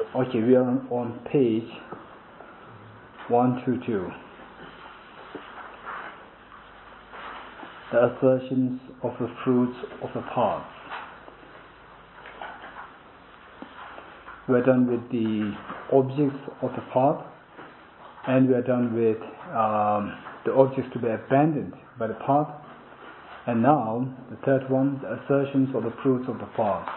Okay, we are on page 122. The assertions of the fruits of the path. We are done with the objects of the path, and we are done with the objects to be abandoned by the path. And now, the third one, the assertions of the fruits of the path.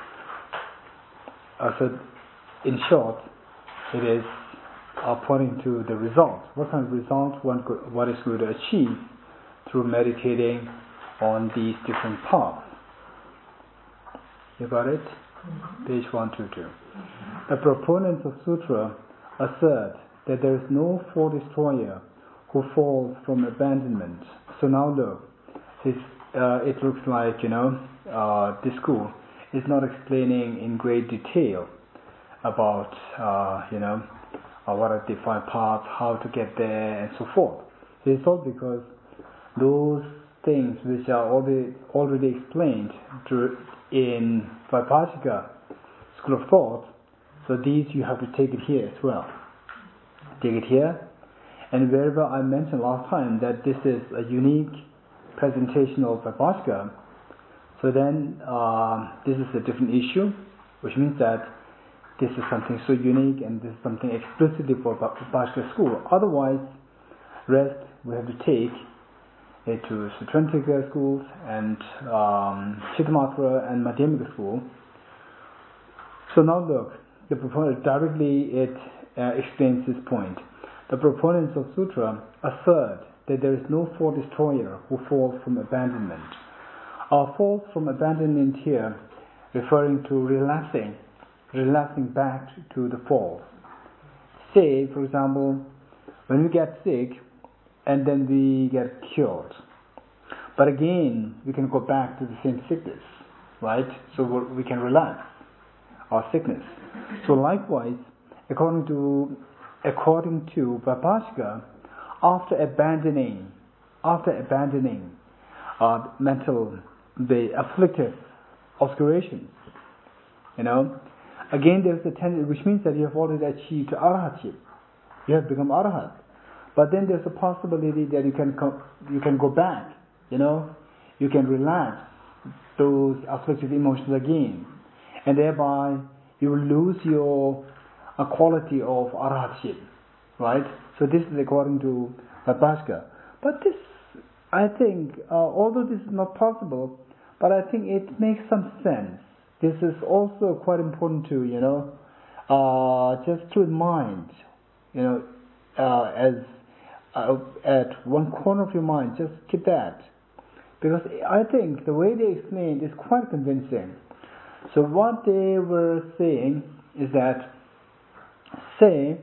So, in short, it is pointing to the results. What kind of results one is going to achieve through meditating on these different paths. You got it? Page 122. The proponents of Sutra assert that there is no four destroyer who falls from abandonment. So now look, it looks like, this school is not explaining in great detail about, what are the five paths, how to get there, and so forth. It's all because those things which are already explained in Vaibhashika school of thought, so these you have to take it here as well. Take it here, and wherever I mentioned last time that this is a unique presentation of Vaibhashika, so then this is a different issue, which means that this is something so unique and this is something explicitly for Vaibhashika school. Otherwise, rest we have to take it to Sutrantika schools and Chittamatra and Madhyamika school. So now look, the proponent directly explains this point. The proponents of Sutra assert that there is no four destroyer who falls from abandonment. Falls from abandonment here referring to relapsing back to the falls. Say, for example, when we get sick and then we get cured, but again we can go back to the same sickness, right? So we can relapse our sickness. So likewise, according to Vaibhashika, after abandoning the afflictive obscurations, again there is a tendency, which means that you have already achieved arahatship, you have become arahat. But then there's a possibility that you can go back, you can relax those afflictive emotions again, and thereby you will lose your quality of arahatship, right? So this is according to Vaibhashika. But this, I think, although this is not possible, but I think it makes some sense. This is also quite important to, just to remind, as at one corner of your mind, just keep that. Because I think the way they explained is quite convincing. So what they were saying is that, say,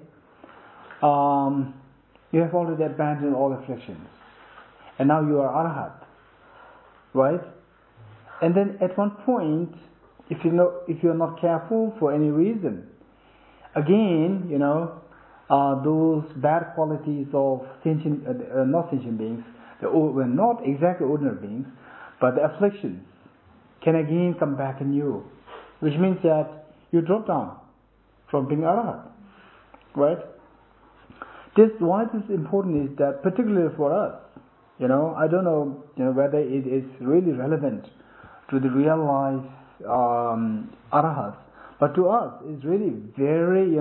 you have already abandoned all afflictions, and now you are arahat, right? And then at one point, if you are not careful for any reason, again, those bad qualities of not sentient beings, were not exactly ordinary beings, but the afflictions can again come back in you, which means that you drop down from being arahat, right? Why this is important is that particularly for us, I don't know, whether it is really relevant to the real life arahats, but to us it's really very,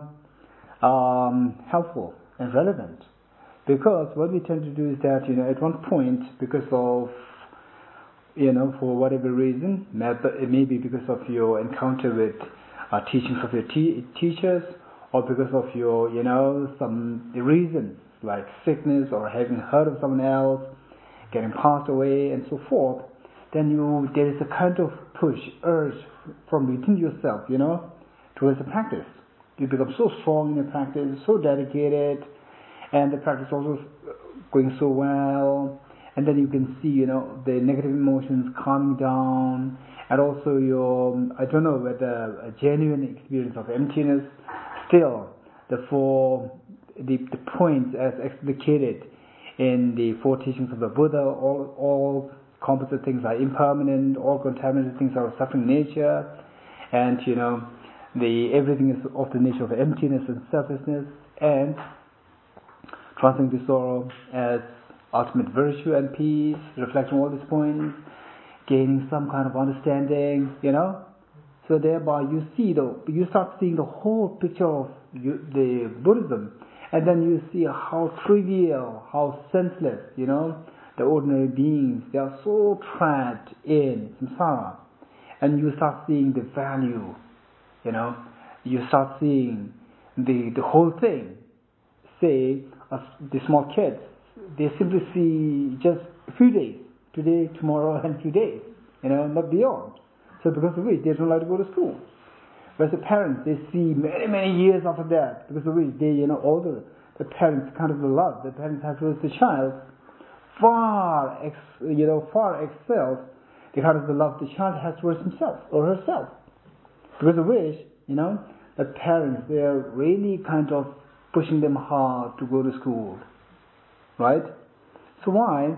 helpful and relevant, because what we tend to do is that, at one point, because of, for whatever reason, it may be because of your encounter with teachings of your teachers, or because of your, some reasons like sickness or having heard of someone else getting passed away and so forth, then there is a kind of urge from within yourself, towards the practice. You become so strong in your practice, so dedicated, and the practice also going so well, and then you can see, the negative emotions calming down, and also I don't know whether a genuine experience of emptiness, still the points as explicated in the four teachings of the Buddha, all composite things are impermanent, all contaminated things are of suffering nature, and everything is of the nature of emptiness and selflessness, and transcending the sorrow as ultimate virtue and peace, reflecting all these points, gaining some kind of understanding, So thereby you start seeing the whole picture of the Buddhism, and then you see how trivial, how senseless, the ordinary beings, they are so trapped in samsara, and you start seeing the value, you start seeing the whole thing. Say, the small kids, they simply see just a few days, today, tomorrow, and a few days, not beyond. So because of which they don't like to go to school. Whereas the parents, they see many, many years after that, because of which they, older, the parents kind of love the parents have towards the child far excels the kind of the love the child has towards himself or herself. Because of which, the parents, they are really kind of pushing them hard to go to school. Right? So why?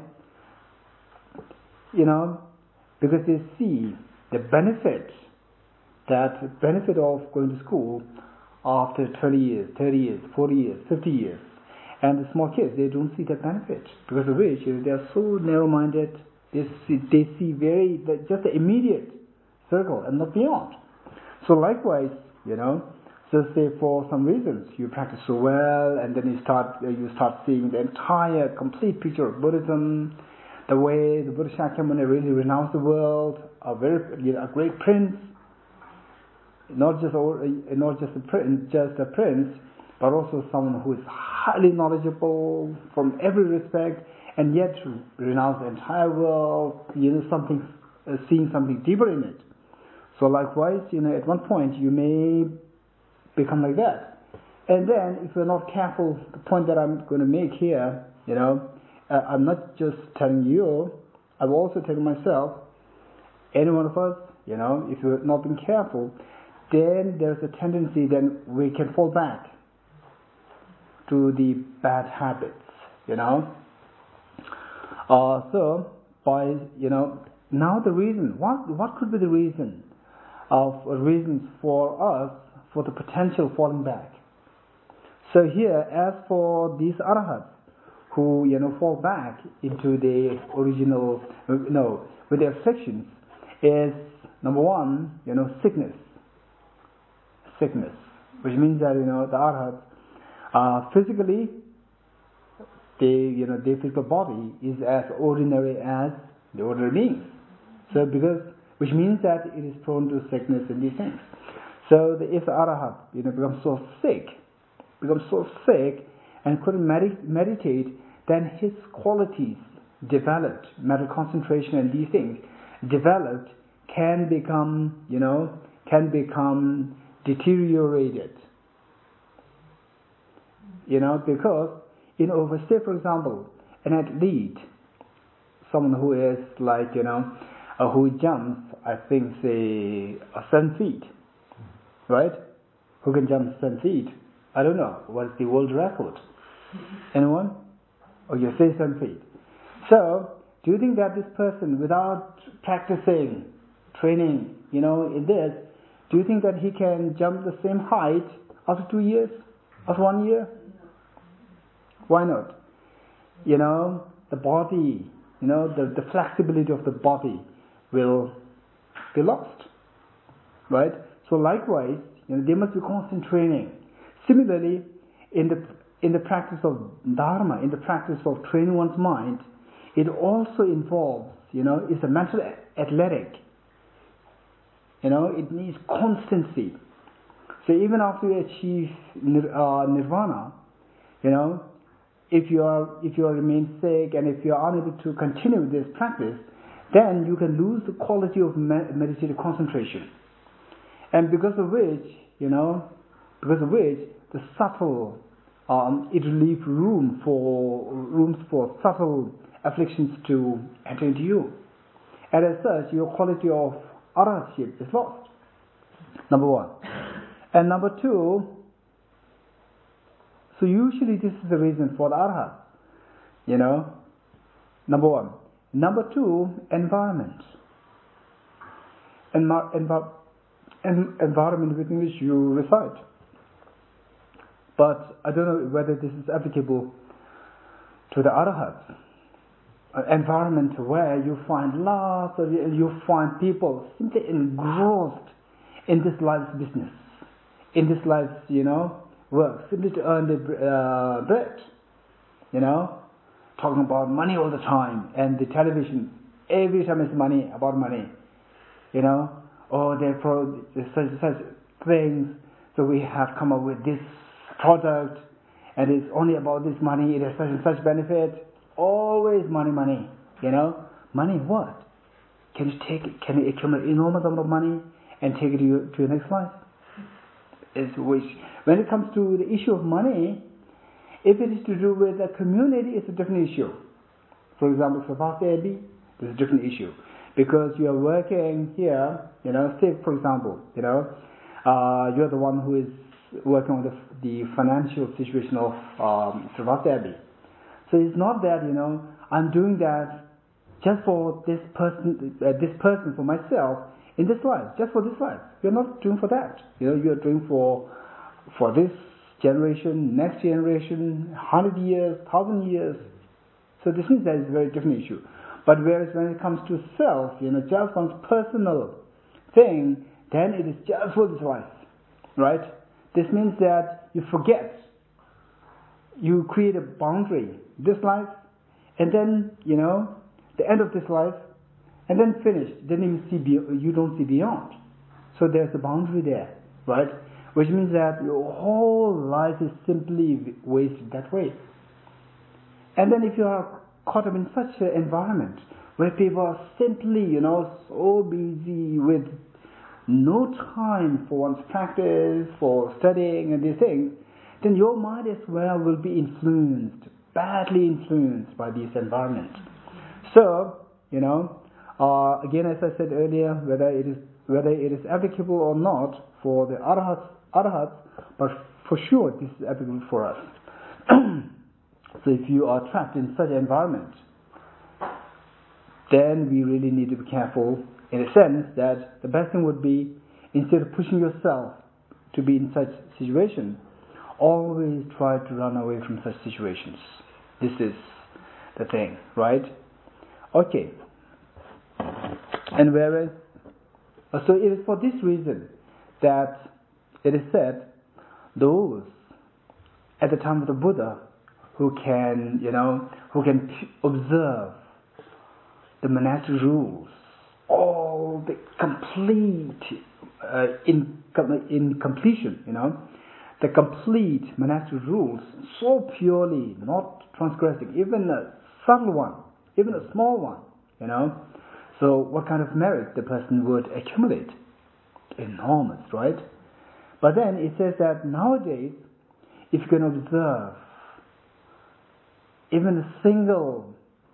Because they see the benefit of going to school after 20 years, 30 years, 40 years, 50 years. And the small kids, they don't see that benefit. Because of which, they are so narrow-minded, they see just the immediate circle and not beyond. So likewise, so say for some reasons, you practice so well, and then you start seeing the entire, complete picture of Buddhism, the way the Buddha Shakyamuni really renounced the world, a great prince, not just a prince, but also someone who is highly knowledgeable from every respect, and yet renounce the entire world, seeing something deeper in it. So likewise, at one point you may become like that. And then, if you're not careful, the point that I'm going to make here, I'm not just telling you, I'm also telling myself, any one of us, if you're not being careful, then there's a tendency then we can fall back to the bad habits, So, by, now the reason, what could be the reasons for us for the potential falling back? So here, as for these arahats who fall back into the original, with their afflictions, is number one, sickness, which means that the arahats physically, their physical body is as ordinary as the ordinary beings. So which means that it is prone to sickness and these things. So if the arahat becomes so sick and couldn't meditate, then his qualities developed, mental concentration and these things developed, can become deteriorated. Because say for example, an athlete, someone who is like who jumps, I think say 7 feet, right? Who can jump 7 feet? I don't know. What's the world record? Anyone? Oh, you say 7 feet. So, do you think that this person, without practicing, training, in this, do you think that he can jump the same height after 2 years? After 1 year? Why not? The body, the flexibility of the body will be lost. Right? So likewise, there must be constant training. Similarly, in the practice of dharma, in the practice of training one's mind, it also involves, it's a mental athletic. It needs constancy. So even after you achieve nirvana, if you remain sick and if you are unable to continue with this practice, then you can lose the quality of meditative concentration. And because of which, the subtle, it will leave rooms for subtle afflictions to enter into you. And as such, your quality of arahatship is lost. Number one. And number two, so usually this is the reason for the arahat. Number one. Number two, environment. environment within which you reside. But I don't know whether this is applicable to the arahats. An environment where you find you find people simply engrossed in this life's business, in this life's work, simply to earn the bread, talking about money all the time, and the television every time is money, about money, there's such things. So we have come up with this product, and it's only about this money. It has such and such benefit. Always money. Money what? Can you accumulate enormous amount of money and take it to your next life? When it comes to the issue of money, if it is to do with a community, it's a different issue. For example, Sravastha, it's a different issue. Because you are working here, say for example, you're the one who is working on the financial situation of Sravastha. So it's not that, I'm doing that just for this person for myself in this life, just for this life. You're not doing for that. You're doing for this generation, next generation, 100 years, 1,000 years. So this means that it's a very different issue. But whereas when it comes to self, just one's personal thing, then it is just for this life, right? This means that you forget. You create a boundary, this life, and then, the end of this life, and then finish. Then you don't see beyond. So there's a boundary there, right? Which means that your whole life is simply wasted that way. And then if you are caught up in such an environment where people are simply, so busy with no time for one's practice, for studying and these things, then your mind as well will be badly influenced by this environment. So, again, as I said earlier, whether it is applicable or not for the arahats, but for sure this is applicable for us. So if you are trapped in such an environment, then we really need to be careful in a sense that the best thing would be, instead of pushing yourself to be in such situation, always try to run away from such situations. This is the thing, right? Okay. And whereas, so it is for this reason that it is said, those at the time of the Buddha who can observe the monastic rules, all the complete in completion, the complete monastic rules, so purely, not transgressing, even a subtle one, even a small one, So what kind of merit the person would accumulate? Enormous, right? But then it says that nowadays, if you can observe even a single,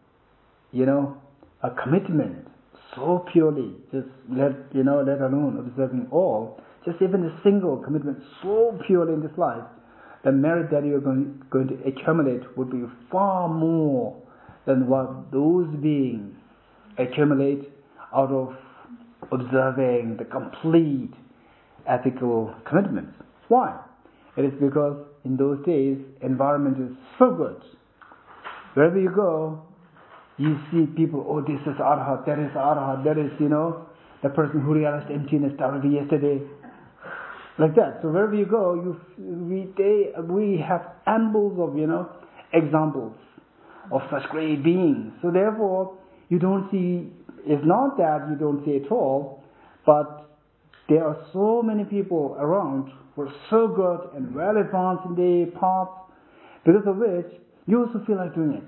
a commitment, so purely, just let alone observing all, just even a single commitment so purely in this life, the merit that you are going to accumulate would be far more than what those beings accumulate out of observing the complete ethical commitments. Why? It is because in those days, environment is so good. Wherever you go, you see people, this is Arhat, that is, the person who realized emptiness already yesterday. Like that. So wherever you go, we have ambles of, examples of such great beings. So therefore, you don't see, it's not that you don't see at all, but there are so many people around who are so good and well advanced in the path, because of which you also feel like doing it.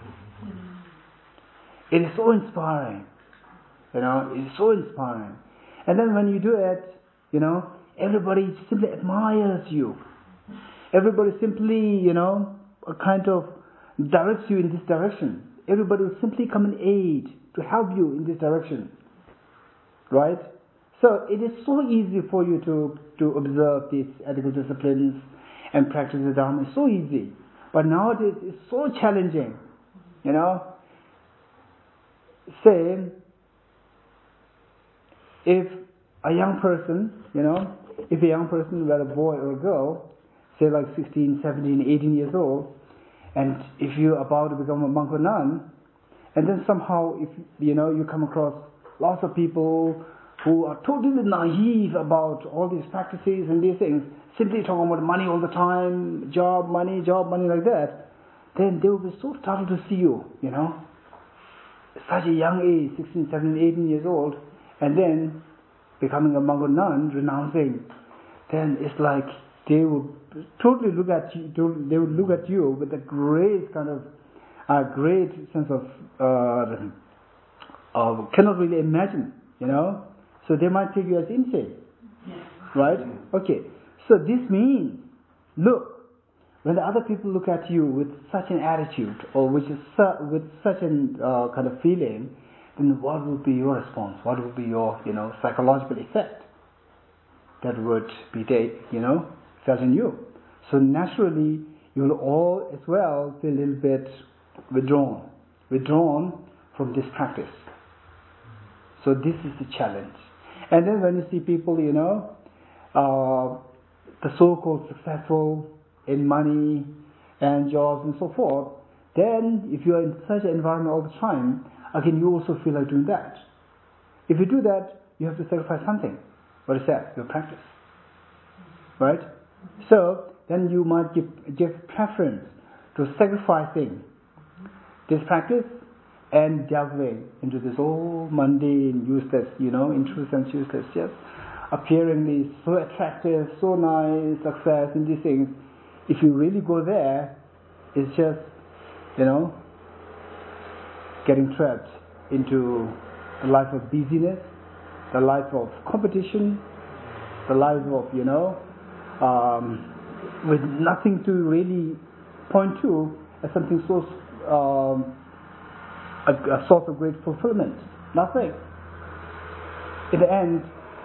It is so inspiring. It is so inspiring. And then when you do it, everybody simply admires you. Everybody simply, kind of directs you in this direction. Everybody will simply come and aid to help you in this direction. Right? So it is so easy for you to observe these ethical disciplines and practice the Dharma. It's so easy. But nowadays it's so challenging. Say, if a young person, if a young person, whether a boy or a girl, say like 16, 17, 18 years old, and if you're about to become a monk or nun, and then somehow if you come across lots of people who are totally naive about all these practices and these things, simply talking about money all the time, job, money like that, then they will be so startled to see you, such a young age, 16, 17, 18 years old, and then becoming a monk or nun, renouncing, then it's like they would totally look at you. They would look at you with a great kind of a great sense of cannot really imagine, So they might take you as insane, right? Okay. So this means, look, when the other people look at you with such an attitude or with such an kind of feeling, then what would be your response? What would be your psychological effect that would be felt in you? So naturally, you will all as well feel a little bit withdrawn from this practice. So this is the challenge. And then when you see people, the so-called successful in money and jobs and so forth, then if you are in such an environment all the time, again you also feel like doing that. If you do that, you have to sacrifice something. What is that? Your practice. Right? So then you might give preference to sacrificing this practice and delving into this all mundane, useless, in true sense useless, just appearingly so attractive, so nice, success and these things. If you really go there, it's just, getting trapped into the life of busyness, the life of competition, the life of, with nothing to really point to as something so a source of great fulfillment. Nothing. In the end,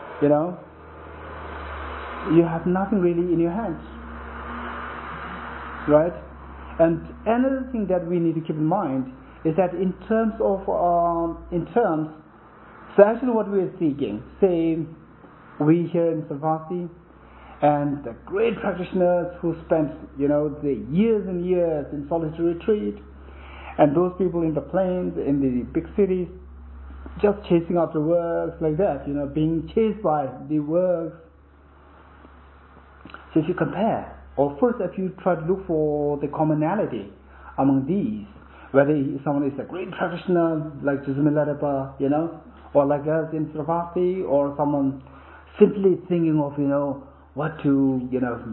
you have nothing really in your hands. Right? And another thing that we need to keep in mind is that so actually what we are seeking, say we here in Sarvasti and the great practitioners who spent, the years and years in solitary retreat, and those people in the plains, in the big cities, just chasing after works like that, being chased by the works. So if you compare, or first if you try to look for the commonality among these, whether someone is a great practitioner like Jismiladapa, or like us in Sarvasti, or someone simply thinking of, what to,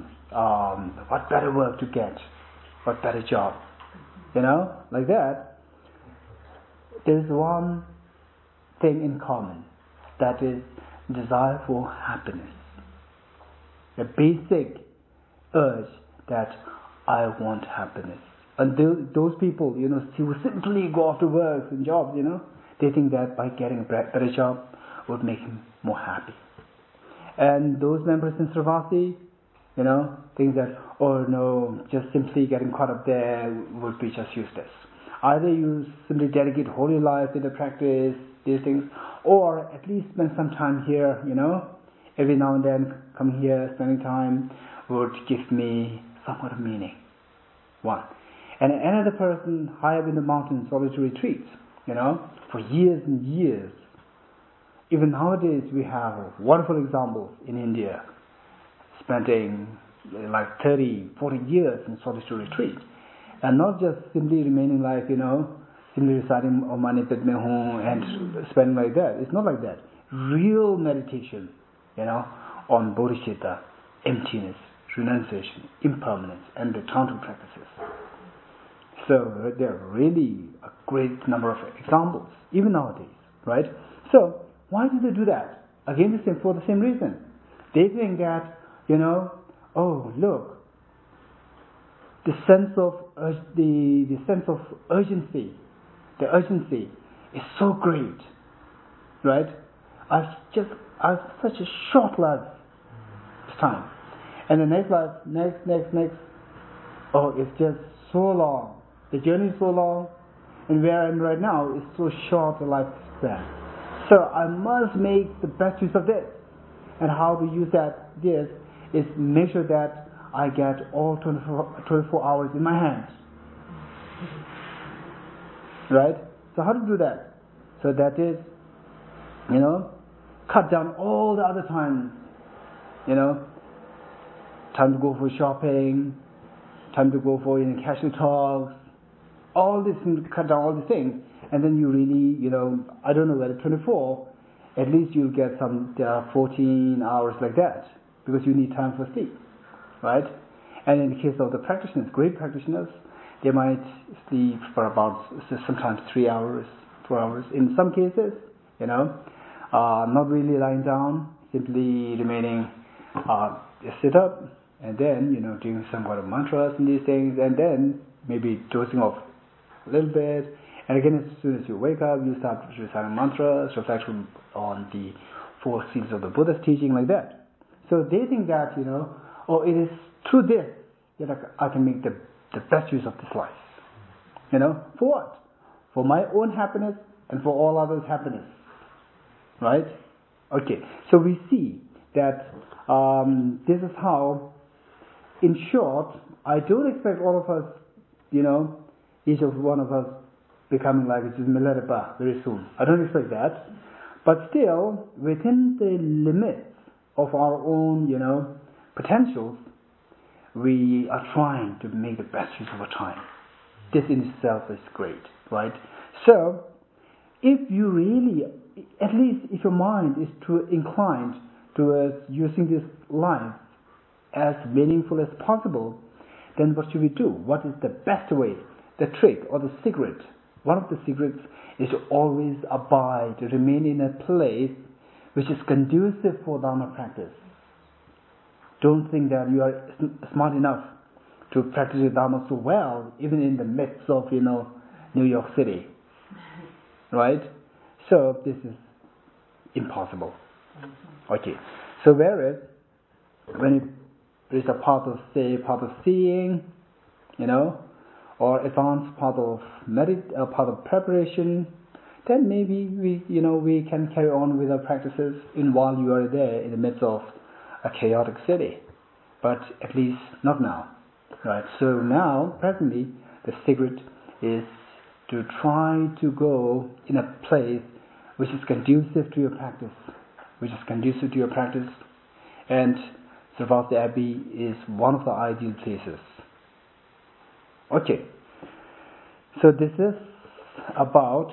what better work to get, what better job, like that, there's one thing in common, that is desire for happiness. The basic urge that I want happiness. And those people, who simply go after work and jobs, they think that by getting a better job would make him more happy. And those members in Sarvasti, think that, oh no, just simply getting caught up there would be just useless. Either you simply dedicate whole your life to the practice, these things, or at least spend some time here, every now and then come here, spending time would give me somewhat of meaning. One. And another person high up in the mountains, solitary retreats, for years and years. Even nowadays we have wonderful examples in India, spending like 30, 40 years in solitary retreat. And not just simply remaining like, simply reciting Om Mani Padme Hum and spending like that. It's not like that. Real meditation, on bodhicitta, emptiness, renunciation, impermanence, and the counter practices. So there are really a great number of examples, even nowadays, right? So why do they do that? Again, for the same reason. They think that, oh look, the sense of urgency, the urgency is so great, right? I've such a short life time, and the next life, next. Oh, it's just so long. The journey is so long, and where I am right now is so short a lifespan. So I must make the best use of this. And how to use this is make sure that I get all 24 hours in my hands. Right? So how to do that? So that is, cut down all the other times. Time to go for shopping, time to go for casual talks, all this, cut down all these things. And then you really, I don't know whether 24, at least you'll get some 14 hours like that, because you need time for sleep, right? And in the case of the practitioners, great practitioners, they might sleep for about sometimes 3 hours, 4 hours. In some cases, not really lying down, simply remaining, sit up, and then, doing some kind of mantras and these things, and then maybe dozing off a little bit. And again, as soon as you wake up, you start reciting mantras, reflection on the 4 seals of the Buddha's teaching, like that. So they think that, it is through this that I can make the best use of this life. For what? For my own happiness and for all others' happiness. Right? Okay, so we see that this is how, in short, I don't expect all of us, each of one of us becoming like a Milarepa very soon. I don't expect that. But still, within the limits of our own, potentials, we are trying to make the best use of our time. This in itself is great, right? So, if you really, at least if your mind is inclined towards using this life as meaningful as possible, then what should we do? What is the best way, the trick or the secret? One of the secrets is to always abide, to remain in a place which is conducive for Dharma practice. Don't think that you are smart enough to practice the Dharma so well, even in the midst of, New York City. Right? So this is impossible. Okay. So whereas when it is a part of seeing, or advanced part of preparation, then maybe we can carry on with our practices while you are there in the midst of a chaotic city. But at least not now. Right? So now, presently, the secret is to try to go in a place which is conducive to your practice. And Sravasti Abbey is one of the ideal places. Okay. So this is about,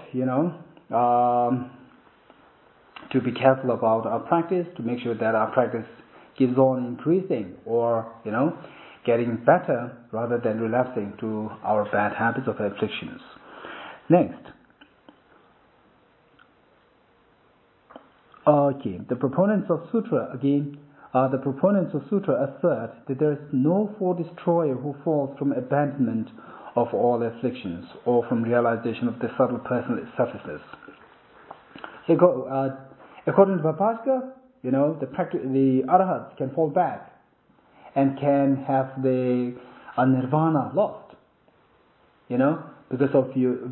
to be careful about our practice, to make sure that our practice keeps on increasing or, getting better rather than relapsing to our bad habits of afflictions. Next. Okay, the proponents of Sutra assert that there is no foe-destroyer who falls from abandonment of all afflictions or from realization of the subtle personal selflessness. According to Vipashka, the arahats can fall back and can have the nirvana lost, because of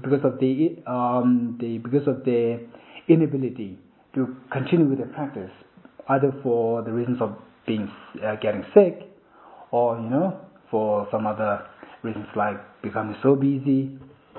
their inability to continue with their practice, either for the reasons of getting sick, or for some other reasons like becoming so busy.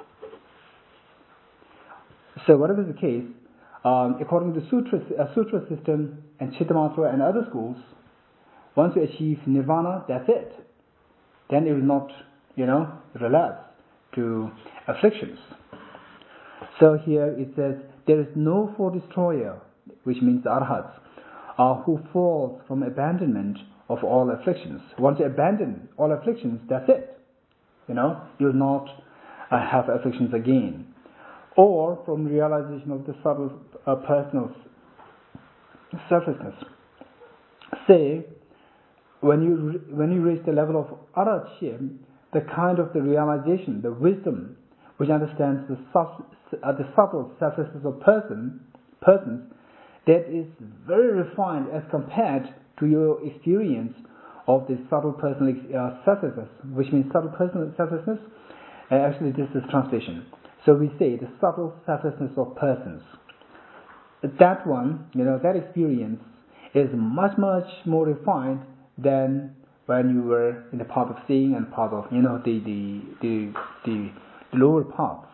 So whatever the case, according to sutra system and Chittamatra and other schools, once you achieve nirvana, that's it. Then it will not, relapse to afflictions. So here it says, there is no foe-destroyer, which means the arhats, who falls from abandonment of all afflictions. Once you abandon all afflictions, that's it. You'll not have afflictions again. Or from realization of the subtle personal selflessness. Say, when you reach the level of arhatship, the kind of the realization, the wisdom, which understands the subtle selflessness of persons, that is very refined as compared to your experience of the subtle personal selflessness, which means subtle personal selflessness. Actually, this is translation. So we say the subtle selflessness of persons. That one, that experience is much, much more refined than when you were in the path of seeing and path of, the lower paths.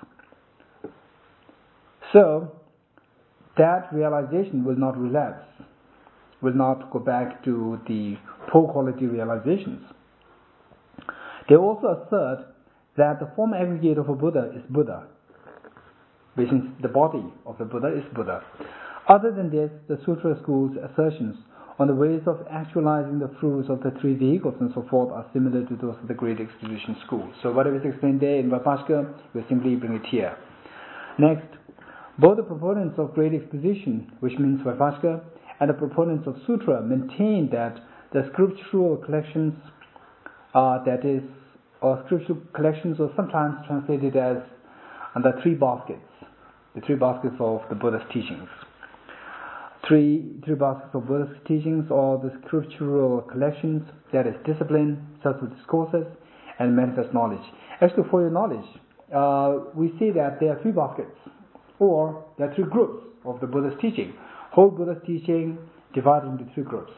So that realization will not relapse, will not go back to the poor quality realizations. They also assert that the form aggregate of a Buddha is Buddha, which means the body of the Buddha is Buddha. Other than this, the Sutra school's assertions on the ways of actualizing the fruits of the three vehicles and so forth are similar to those of the Great Exposition school. So whatever is explained there in Vaibhashika, we simply bring it here. Next, both the proponents of Great Exposition, which means Vaibhashika, and the proponents of Sutra maintain that the scriptural collections, or scriptural collections, or sometimes translated as the three baskets of the Buddha's teachings. Three baskets of Buddha's teachings, or the scriptural collections, that is discipline, subtle discourses, and manifest knowledge. Actually, for your knowledge, we see that there are three baskets, or there are three groups of the Buddha's teaching. Whole Buddha's teaching divided into three groups.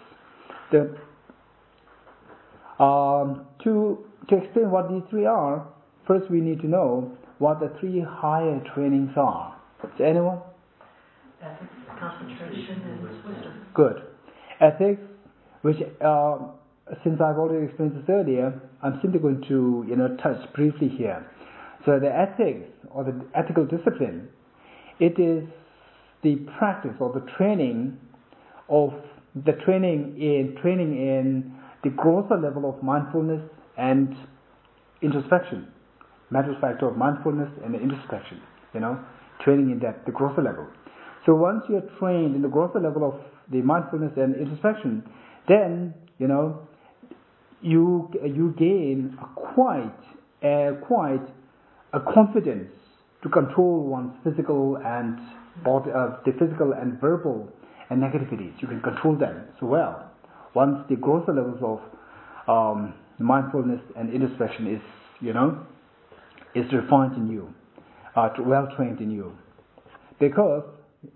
To explain what these three are, first we need to know what the three higher trainings are. Is anyone? Ethics, concentration, and wisdom. Good. Ethics, which since I've already explained this earlier, I'm simply going to touch briefly here. So the ethics, or the ethical discipline, it is the practice or the training in the grosser level of mindfulness and introspection. Matter of fact, of mindfulness and introspection. Training in that, the grosser level. So once you're trained in the grosser level of the mindfulness and introspection, then you gain quite a confidence to control one's physical and the physical and verbal and negativities. You can control them so well once the grosser levels of mindfulness and introspection is refined in you, well trained in you, because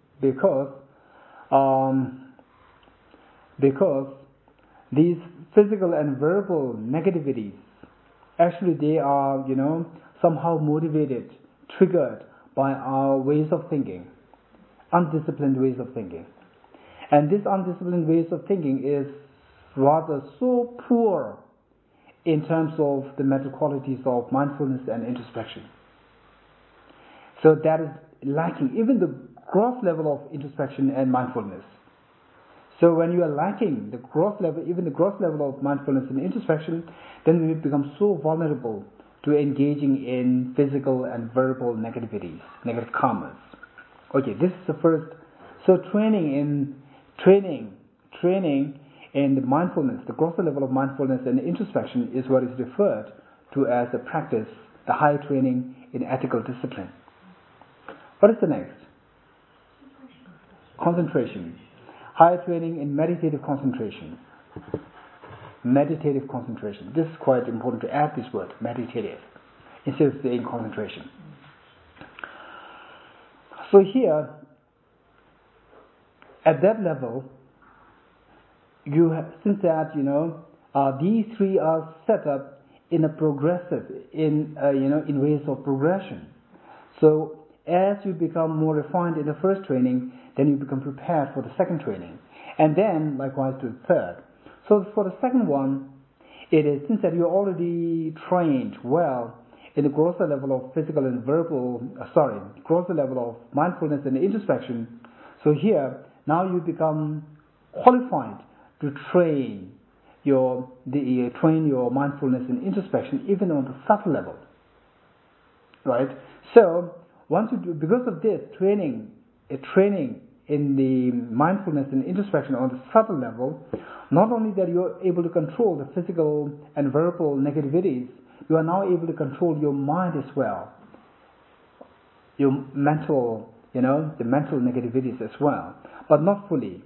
these physical and verbal negativities, actually they are somehow motivated, triggered by our ways of thinking, undisciplined ways of thinking. And this undisciplined ways of thinking is rather so poor in terms of the mental qualities of mindfulness and introspection. So that is lacking, even the gross level of introspection and mindfulness. So when you are lacking the gross level of mindfulness and introspection, then we become so vulnerable to engaging in physical and verbal negativities, negative karmas. Okay, this is the first. So training in the mindfulness, the grosser level of mindfulness and introspection is what is referred to as the practice, the higher training in ethical discipline. What is the next? Concentration. Higher training in meditative concentration. Meditative concentration. This is quite important to add this word, meditative, instead of saying concentration. So here, at that level, you have, since that these three are set up in a progressive, in ways of progression. So as you become more refined in the first training, then you become prepared for the second training, and then likewise to the third. So for the second one, it is since that you're already trained well in the grosser level of physical and grosser level of mindfulness and introspection. So here, now you become qualified to train your mindfulness and introspection even on the subtle level, right? So once you do, because of this training in the mindfulness and introspection on the subtle level, not only that you are able to control the physical and verbal negativities, you are now able to control your mind as well, your mental, the mental negativities as well, but not fully.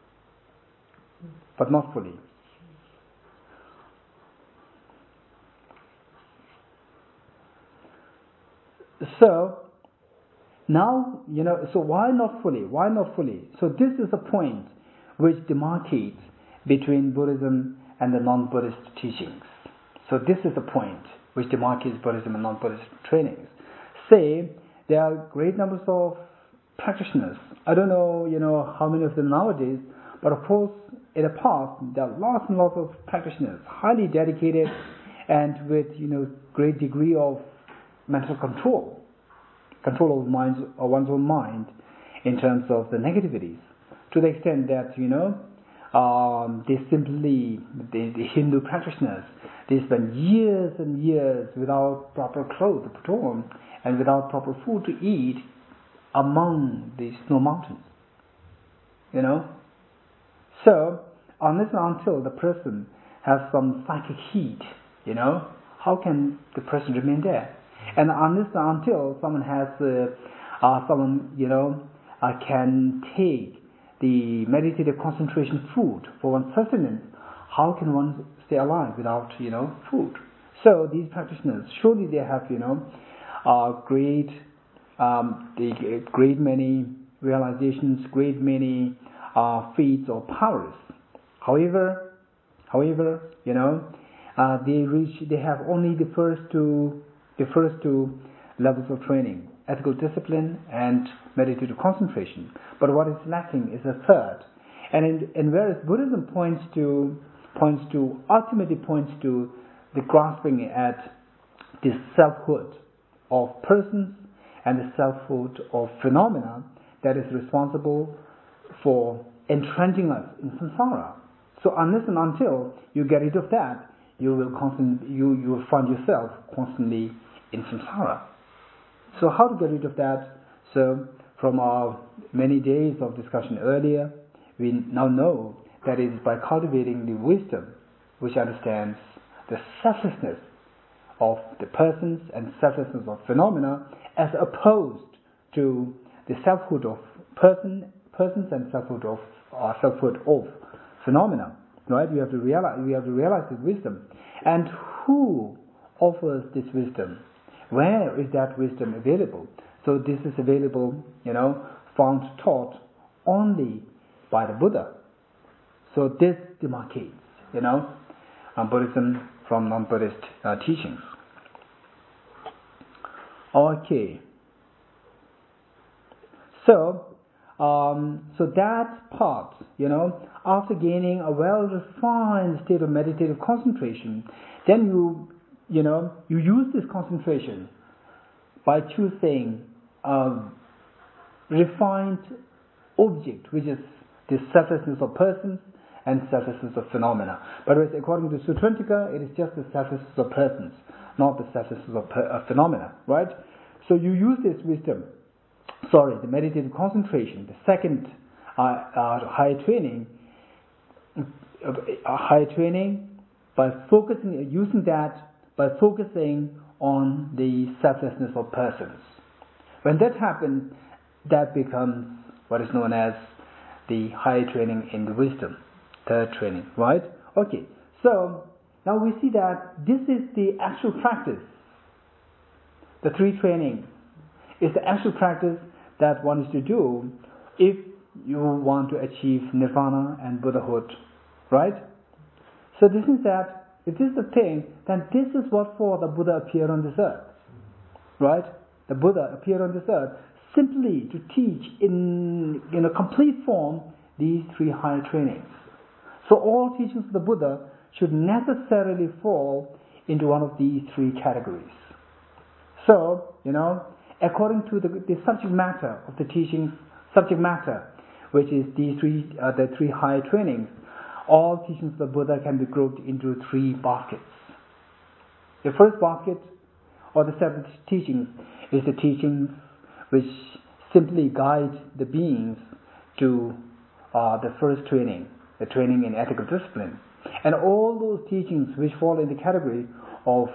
So now, so why not fully? So this is a point which demarcates between Buddhism and the non-Buddhist teachings. So this is the point which demarcates Buddhism and non-Buddhist trainings. Say there are great numbers of practitioners. I don't know, how many of them nowadays, but of course in the past there are lots and lots of practitioners, highly dedicated and with great degree of mental control of one's own mind in terms of the negativities, to the extent that the Hindu practitioners, they spend years and years without proper clothes to put on and without proper food to eat among the snow mountains. So unless and until the person has some psychic heat, how can the person remain there? And unless and until someone has can take the meditative concentration food for one's sustenance, how can one stay alive without food? So these practitioners, surely they have great many realizations, great many feats or powers. However, they have only the first two levels of training: ethical discipline and meditative concentration. But what is lacking is a third. And whereas Buddhism ultimately points to the grasping at the selfhood of persons and the selfhood of phenomena that is responsible for entrenching us in samsara. So unless and until you get rid of that, you will find yourself constantly in samsara. So how to get rid of that? So from our many days of discussion earlier, we now know that it is by cultivating the wisdom which understands the selflessness of the persons and selflessness of phenomena, as opposed to the selfhood of persons and selfhood of phenomena. Right? We have to realize this wisdom. And who offers this wisdom? Where is that wisdom available? So this is available, found taught only by the Buddha. So this demarcates, Buddhism from non-Buddhist teachings. Okay. So that part, after gaining a well-refined state of meditative concentration, then you use this concentration by choosing a refined object, which is the selflessness of persons and selflessness of phenomena. But according to Sutrantika, it is just the selflessness of persons, not the selflessness of phenomena, right? So you use this wisdom, the meditative concentration, the second higher training by focusing on the selflessness of persons. When that happens, that becomes what is known as the higher training in the wisdom, third training, right? Okay, so now we see that this is the actual practice. The three trainings is the actual practice that one is to do if you want to achieve nirvana and Buddhahood, right? So this is that, if this is the thing, then this is what for the Buddha appeared on this earth, right? The Buddha appeared on this earth simply to teach in a complete form these three higher trainings. So all teachings of the Buddha should necessarily fall into one of these three categories. So, according to the subject matter of the teachings, which is the three higher trainings, all teachings of the Buddha can be grouped into three baskets. The first basket, or the set of teachings, is the teachings which simply guide the beings to the first training, the training in ethical discipline. And all those teachings which fall in the category of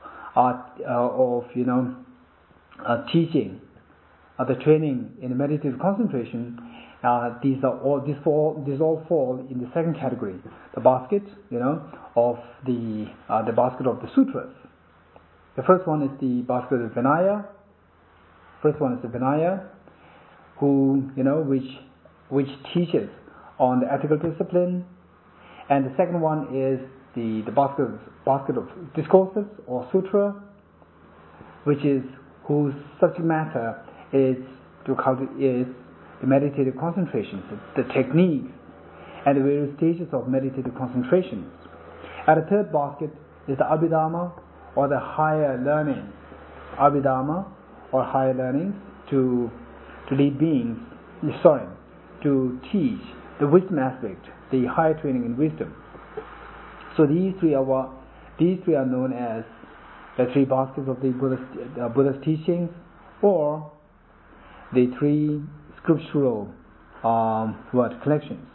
teaching, the training in meditative concentration, these all fall in the second category, the basket, of the basket of the sutras. The first one is the basket of Vinaya. First one is the Vinaya, which teaches on the ethical discipline, and the second one is the basket of discourses or sutra, which is whose subject matter is the meditative concentrations, the techniques, and the various stages of meditative concentrations. And the third basket is the Abhidharma, or the higher learnings. Abhidharma, or higher learnings to lead beings, to teach the wisdom aspect, the higher training in wisdom. So these three are known as the three baskets of the Buddha's teachings, or the three scriptural collections.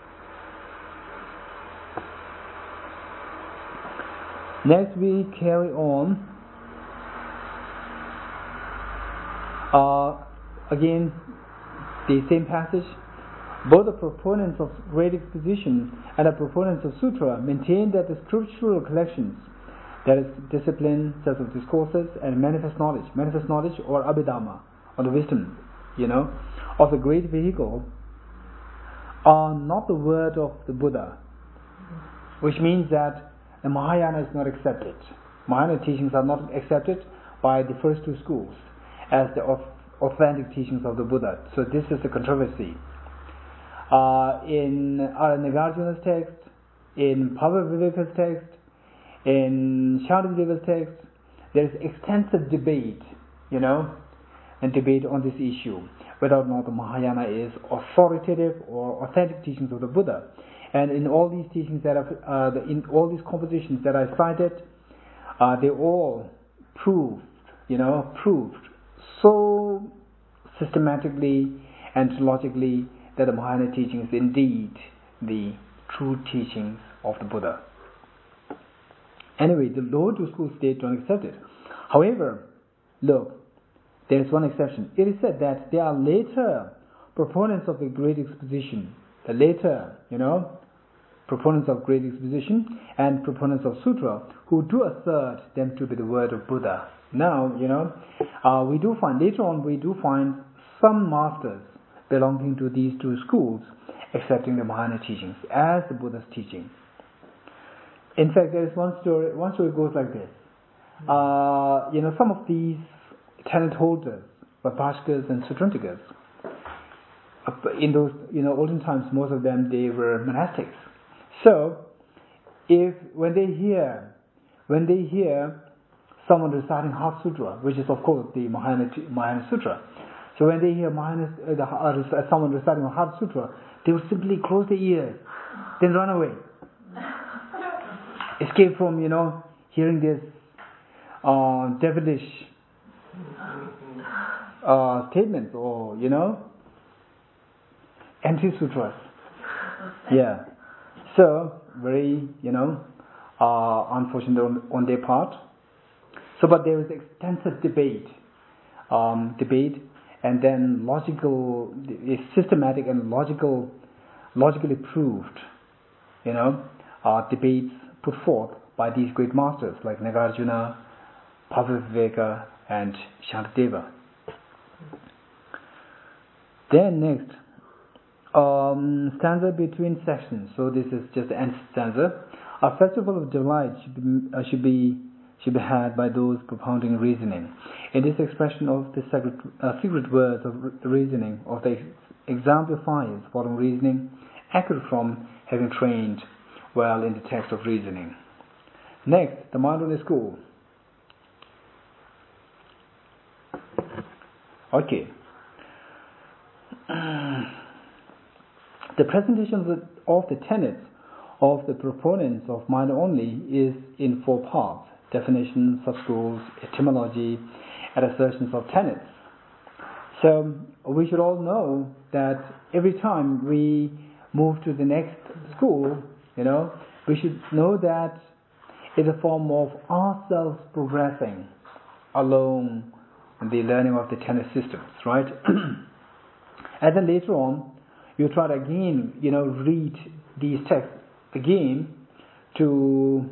Next we carry on. Again, the same passage. Both the proponents of great exposition and the proponents of sutra maintain that the scriptural collections, that is discipline, sets of discourses, and manifest knowledge or Abhidharma, or the wisdom, of the great vehicle, are not the word of the Buddha, which means that the Mahayana is not accepted. Mahayana teachings are not accepted by the first two schools as the authentic teachings of the Buddha. So this is the controversy. In Nagarjuna's text, in Bhavaviveka's text, in Shantideva's text, there is extensive debate, and debate on this issue, whether or not the Mahayana is authoritative or authentic teachings of the Buddha. And in all these teachings in all these compositions that I cited, they all proved so systematically and logically that the Mahayana teaching is indeed the true teachings of the Buddha. Anyway, the lower two schools, they don't accept it. However, look, there is one exception. It is said that there are later proponents of the great exposition, proponents of great exposition and proponents of sutra, who do assert them to be the word of Buddha. Now, we do find some masters belonging to these two schools accepting the Mahayana teachings as the Buddha's teaching. In fact, there is one story goes like this. Some of these tenet holders were Bhashkas and Sutrantikas. In those, olden times, most of them, they were monastics. So, when they hear someone reciting Heart Sutra, which is of course the Mahayana Sutra, so when they hear someone reciting Heart Sutra, they would simply close their ears, then run away, escape from hearing this devilish statements or anti-sutras. Yeah. So very unfortunate on their part. So, but there is extensive debate, and then systematic and logically proved, debates put forth by these great masters like Nagarjuna, Bhavaviveka, and Shantideva. Then next, stanza between sections. So this is just the end stanza. A festival of delight should be had by those propounding reasoning. In this expression of the secret words of reasoning of the exemplifies following reasoning, accurate from having trained well in the text of reasoning. Next, the Mandalay school. Okay. The presentation of the tenets of the proponents of mind only is in 4 parts: definitions, subschools, etymology, and assertions of tenets. So we should all know that every time we move to the next school, we should know that it's a form of ourselves progressing along the learning of the tenet systems, right? And then later on, you try to again, read these texts again to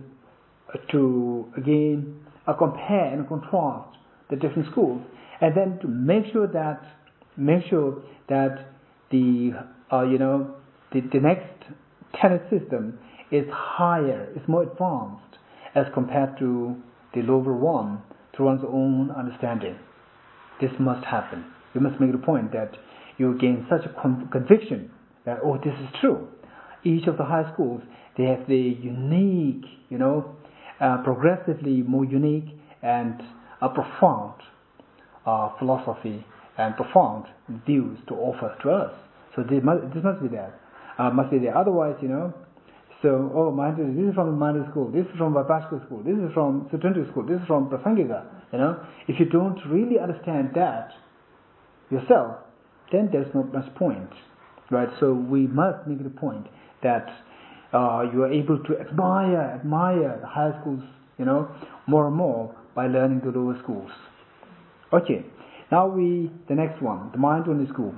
again compare and contrast the different schools, and then to make sure that the the next tenet system is higher, it's more advanced as compared to the lower one through one's own understanding. This must happen. You must make the point that you gain such a conviction that, oh, this is true. Each of the high schools, they have the unique, progressively more unique and profound philosophy and profound views to offer to us. So this must be there. Must be there. Otherwise, so, this is from Mandu school, this is from Vipashka school, this is from Sutrantu school, this is from Prasangika. If you don't really understand that yourself, then there's not much point, right? So we must make the point that you are able to admire the higher schools, more and more by learning the lower schools. Okay, now the next one, the mind-only school.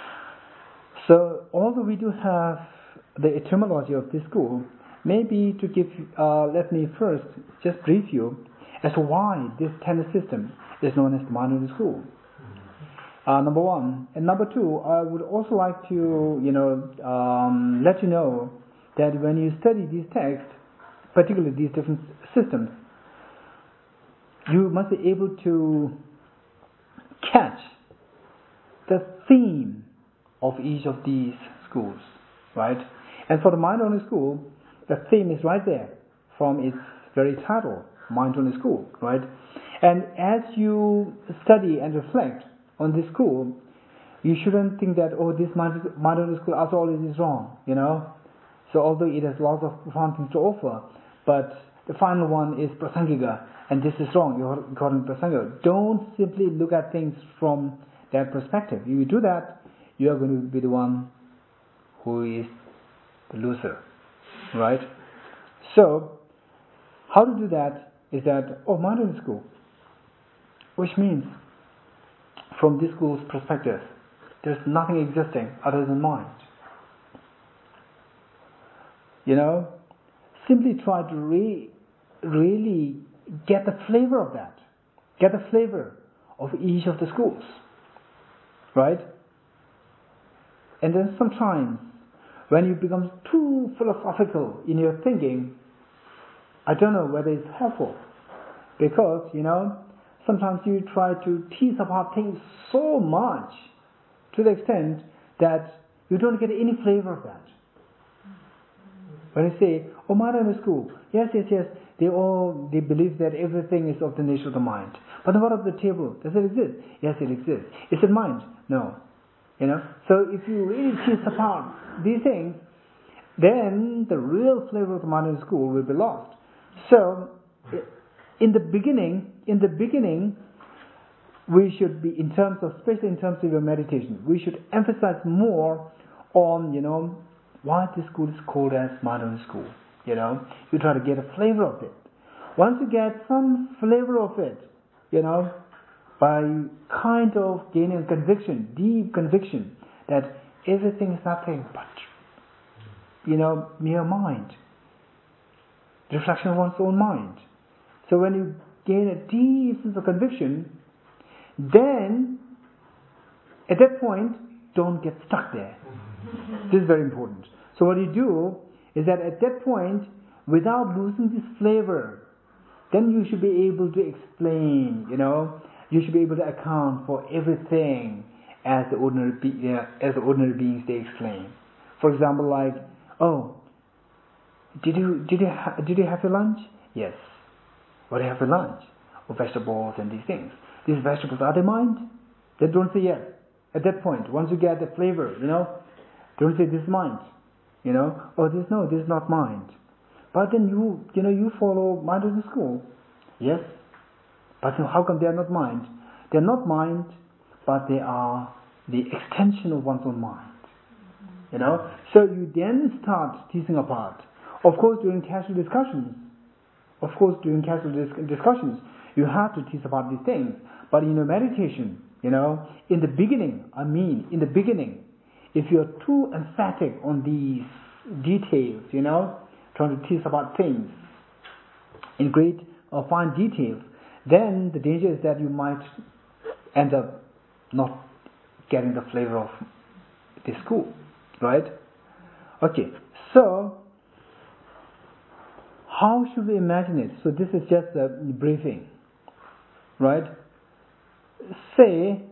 So although we do have the etymology of this school, maybe to give, let me first just brief you as to why this tenet system is known as the mind-only school. Number one. And number two, I would also like to, let you know that when you study these texts, particularly these different systems, you must be able to catch the theme of each of these schools, right? And for the mind-only school, the theme is right there from its very title, mind-only school, right? And as you study and reflect on this school, you shouldn't think that, this mind-only school after all is wrong, So although it has lots of profound things to offer, but the final one is Prasangika, and this is wrong, according to Prasangika. Don't simply look at things from that perspective. If you do that, you are going to be the one who is the loser, right? So, how to do that is that, mind-only school, which means from this school's perspective, there's nothing existing other than mind. Simply try to really get the flavor of that. Get the flavor of each of the schools. Right? And then sometimes, when you become too philosophical in your thinking, I don't know whether it's helpful. Because, sometimes you try to tease apart things so much to the extent that you don't get any flavor of that. When you say, mind-only school, yes, they believe that everything is of the nature of the mind. But what of the table? Does it exist? Yes, it exists. Is it mind? No. So if you really tease apart these things, then the real flavor of the mind-only school will be lost. So, in the beginning, we should be, especially in terms of your meditation, we should emphasize more on, why this school is called as mind-only school. You try to get a flavor of it. Once you get some flavor of it, by kind of gaining a conviction, deep conviction, that everything is nothing but, mere mind, reflection of one's own mind. So when you gain a deep sense of conviction, then at that point, don't get stuck there. This is very important. So what you do is that at that point, without losing this flavor, then you should be able to explain, you should be able to account for everything as the ordinary beings they explain. For example, like, did you have your lunch? Yes. What do you have for lunch? Vegetables and these things. These vegetables, are they mind? Then don't say yes. At that point, once you get the flavor, don't say this is mind. This is not mind. But then you follow mind-only school. Yes. But how come they are not mind? They are not mind, but they are the extension of one's own mind. So you then start teasing apart. Of course, during casual discussions, you have to tease apart these things. But in your meditation, in the beginning, if you're too emphatic on these details, trying to tease apart things in great or fine details, then the danger is that you might end up not getting the flavor of this school, right? Okay, so how should we imagine it? So this is just a briefing, right? Say,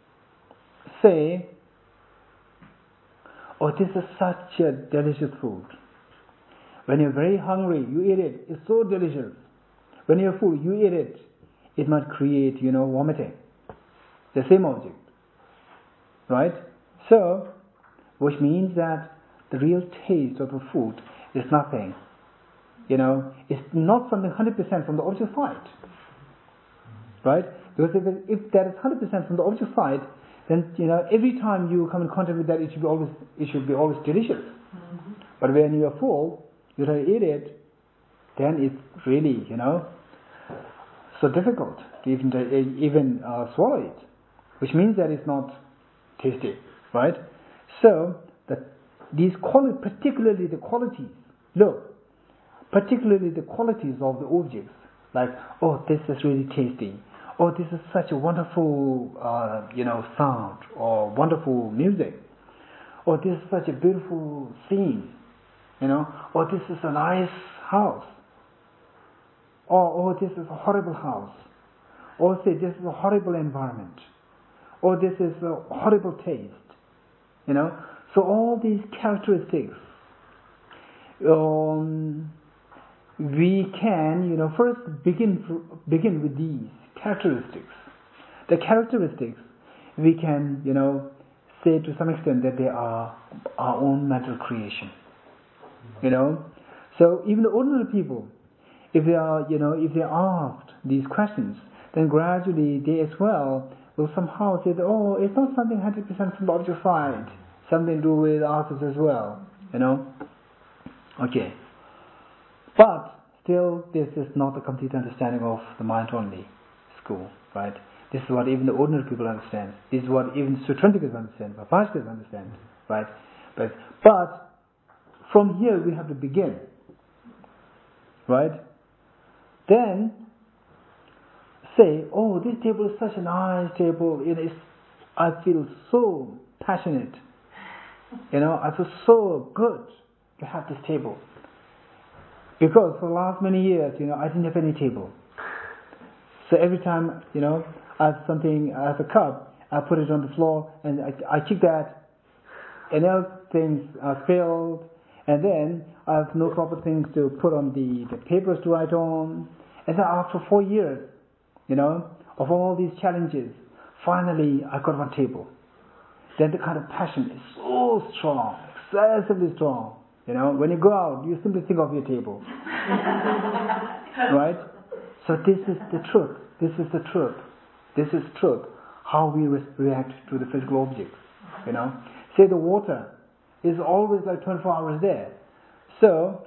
oh, this is such a delicious food. When you're very hungry, you eat it. It's so delicious. When you're full, you eat it. It might create, vomiting. The same object, right? So, which means that the real taste of the food is nothing. It's not something 100% from the object side, right? Because if that is 100% from the object side, then every time you come in contact with that, it should be always delicious. Mm-hmm. But when you are full, you don't eat it, then it's really so difficult to even swallow it, which means that it's not tasty, right? So these particularly the qualities. Look, particularly the qualities of the objects, like, oh, this is really tasty. Oh, this is such a wonderful, sound, or wonderful music. Or this is such a beautiful scene, Or this is a nice house. Or this is a horrible house. Or say this is a horrible environment. Or this is a horrible taste, So all these characteristics, we can, first begin with these characteristics. The characteristics we can, say to some extent that they are our own mental creation. So even the ordinary people, if they are asked these questions, then gradually they as well will somehow say that, oh, it's not something 100% from the object side, something to do with others as well, Okay. But still, this is not a complete understanding of the mind-only school, right? This is what even the ordinary people understand. This is what even Sutrantikas understand, Vaibhashikas understand, right? But from here we have to begin, right? Then say, oh, this table is such a nice table. I feel so passionate. I feel so good to have this table. Because for the last many years, I didn't have any table. So every time, I have a cup, I put it on the floor and I kick that, and else things are spilled, and then I have no proper things to put on the papers to write on. And then after 4 years, of all these challenges, finally I got one table. Then the kind of passion is so strong, excessively strong. When you go out, you simply think of your table. Right? So this is the truth. This is the truth. This is truth. How we react to the physical objects. Say the water is always like 24 hours there. So,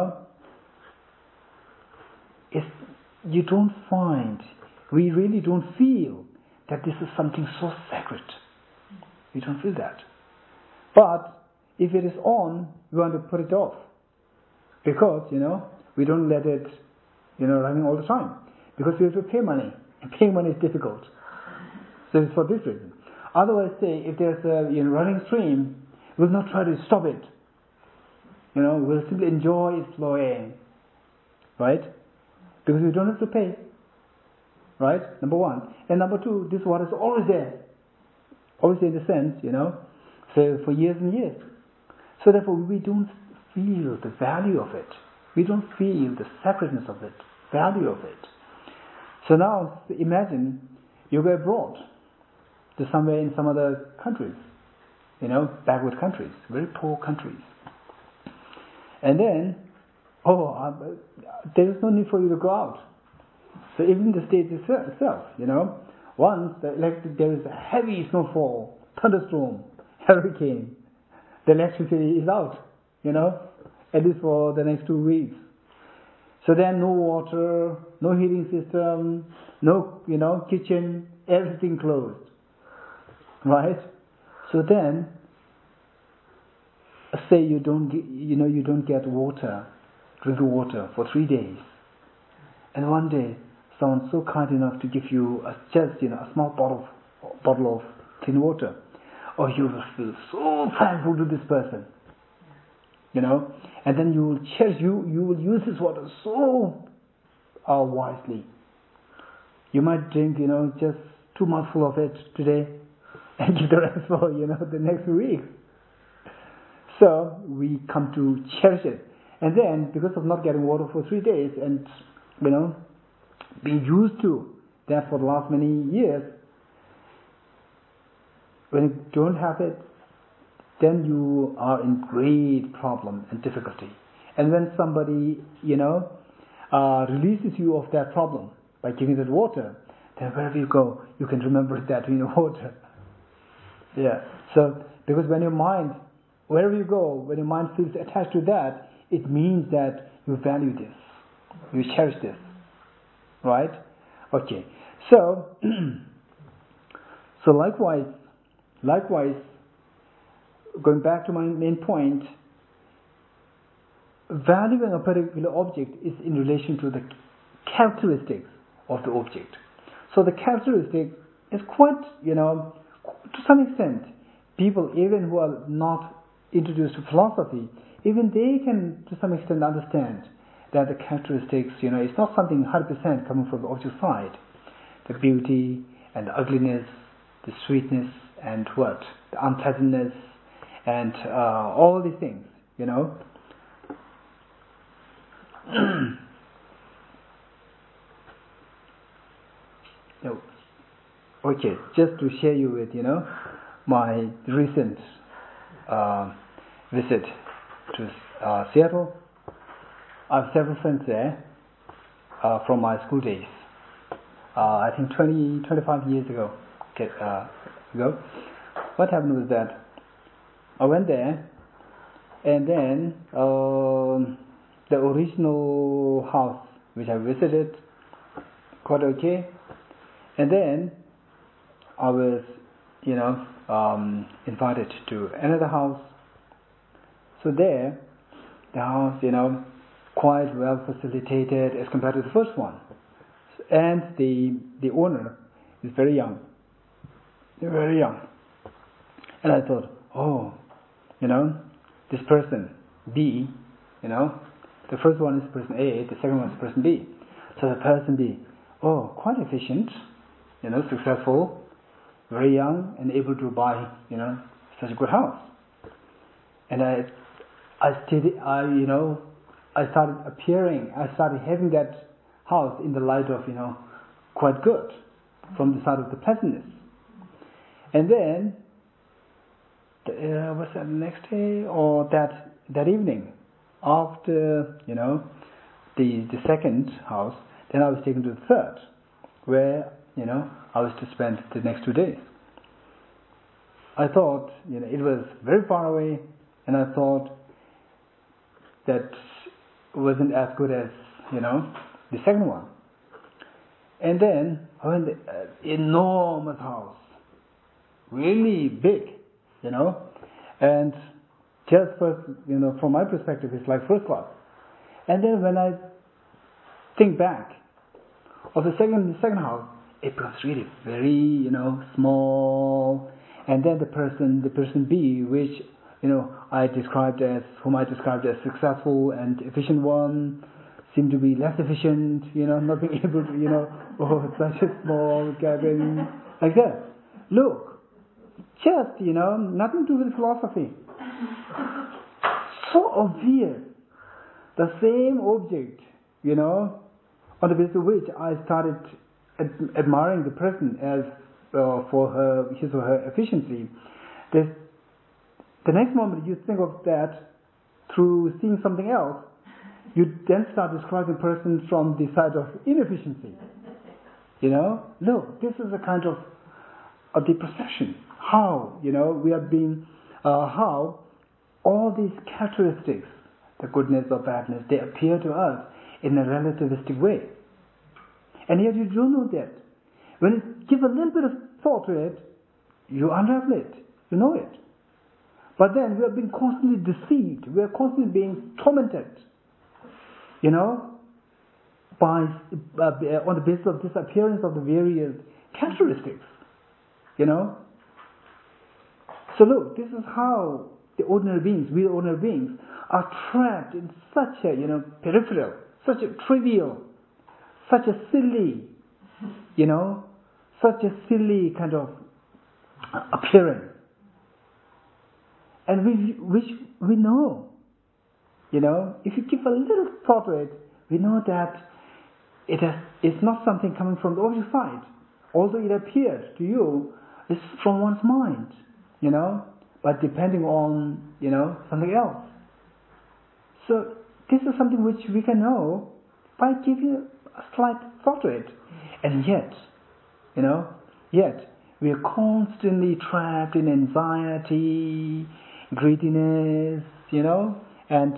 you don't find, we really don't feel that this is something so sacred. We don't feel that. But if it is on, we want to put it off. Because, we don't let it, running all the time. Because we have to pay money. And paying money is difficult. So it's for this reason. Otherwise, say, if there's a running stream, we'll not try to stop it. We'll simply enjoy it flowing. Right? Because we don't have to pay. Right? Number one. And number two, this water is always there. Always in the sense, so for years and years. So therefore, we don't feel the value of it. We don't feel the sacredness of it, value of it. So now, imagine you go abroad to somewhere in some other countries, backward countries, very poor countries. And then, there is no need for you to go out. So even the state itself, once there is a heavy snowfall, thunderstorm, hurricane, the electricity is out, at least for the next 2 weeks. So then no water, no heating system, no, kitchen, everything closed. Right? So then, say you don't get water, drinking water for 3 days. And one day, someone's so kind enough to give you a small bottle of clean water. Or you will feel so thankful to this person. and then you will cherish, you will use this water so wisely. You might drink, just 2 mouthfuls of it today, and give the rest for, the next week. So we come to cherish it. And then, because of not getting water for 3 days and, being used to that for the last many years, when you don't have it, then you are in great problem and difficulty. And when somebody, releases you of that problem by giving that water, then wherever you go, you can remember that water. Yeah. So, because when your mind, wherever you go, when your mind feels attached to that, it means that you value this, you cherish this, right? Okay. So, so likewise, going back to my main point, valuing a particular object is in relation to the characteristics of the object. So the characteristic is quite, to some extent, people even who are not introduced to philosophy, even they can to some extent understand that the characteristics, it's not something 100% coming from the object side. The beauty and the ugliness, the sweetness and what? The unpleasantness and all these things, Okay, just to share you with, my recent visit to Seattle. I have several friends there from my school days. I think 25 years ago. What happened was that I went there, and then the original house which I visited, quite okay, and then I was, invited to another house. So there, the house, quite well facilitated as compared to the first one, and the owner is very young. They're very young, and I thought, this person B, the first one is person A, the second one is person B. So the person B, quite efficient, successful, very young, and able to buy, such a good house. And I started having that house in the light of, quite good, from the side of the pleasantness. And then, was that the next day or that evening, after the second house, then I was taken to the third, where I was to spend the next 2 days. I thought it was very far away, and I thought that wasn't as good as the second one. And then I went to an enormous house, really big, and just from my perspective, it's like first class. And then when I think back of the second house, it becomes really very, small. And then the person B, which, whom I described as successful and efficient one, seemed to be less efficient, not being able to, such a small cabin, like that. Look, just, nothing to do with philosophy. So obvious. The same object, on the basis of which I started admiring the person as for his or her efficiency. The next moment you think of that through seeing something else, you then start describing the person from the side of inefficiency. Look, this is a kind of the perception. How, we are being, how all these characteristics, the goodness or badness, they appear to us in a relativistic way. And yet you don't know that. When you give a little bit of thought to it, you unravel it, you know it. But then we are being constantly deceived, we are constantly being tormented, by on the basis of this appearance of the various characteristics, So look, this is how we ordinary beings are trapped in such a, peripheral, such a trivial, such a silly, such a silly kind of appearance. And which we know, if you give a little thought to it, we know that it's not something coming from the object side. Although it appears to you, it's from one's mind, but depending on, something else. So this is something which we can know by giving a slight thought to it. And yet we are constantly trapped in anxiety, greediness, and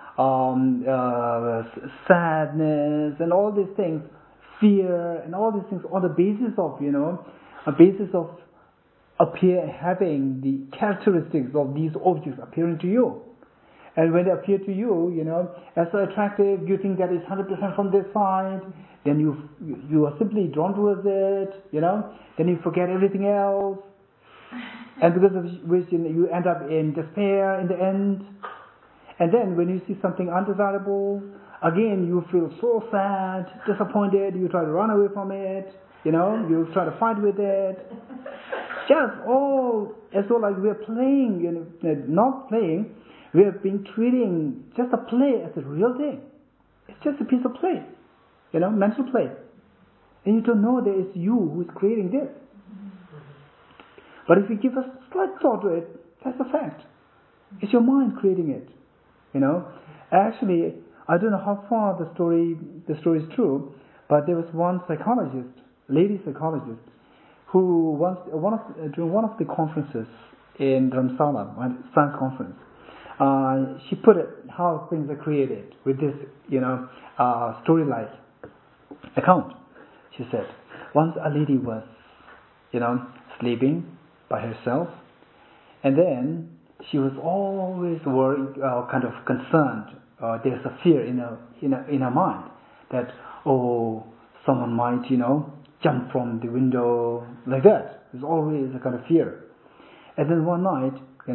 sadness, and all these things, fear, and all these things on the basis of having the characteristics of these objects appearing to you. And when they appear to you, as so attractive, you think that it's 100% from this side, then you are simply drawn towards it, then you forget everything else, and because of which you end up in despair in the end. And then when you see something undesirable, again you feel so sad, disappointed, you try to run away from it, you try to fight with it. Just all as though like we are playing, not playing, we have been treating just a play as a real thing. It's just a piece of play, mental play. And you don't know that it's you who is creating this. But if you give a slight thought to it, that's a fact. It's your mind creating it. Actually, I don't know how far the story is true, but there was one psychologist, lady psychologist, who during one of the conferences in Dharamsala, one science conference, she put it how things are created with this, story-like account. She said, once a lady was, sleeping by herself, and then she was always worried, kind of concerned. There's a fear in her mind that someone might, jump from the window like that. There's always a kind of fear. And then one night,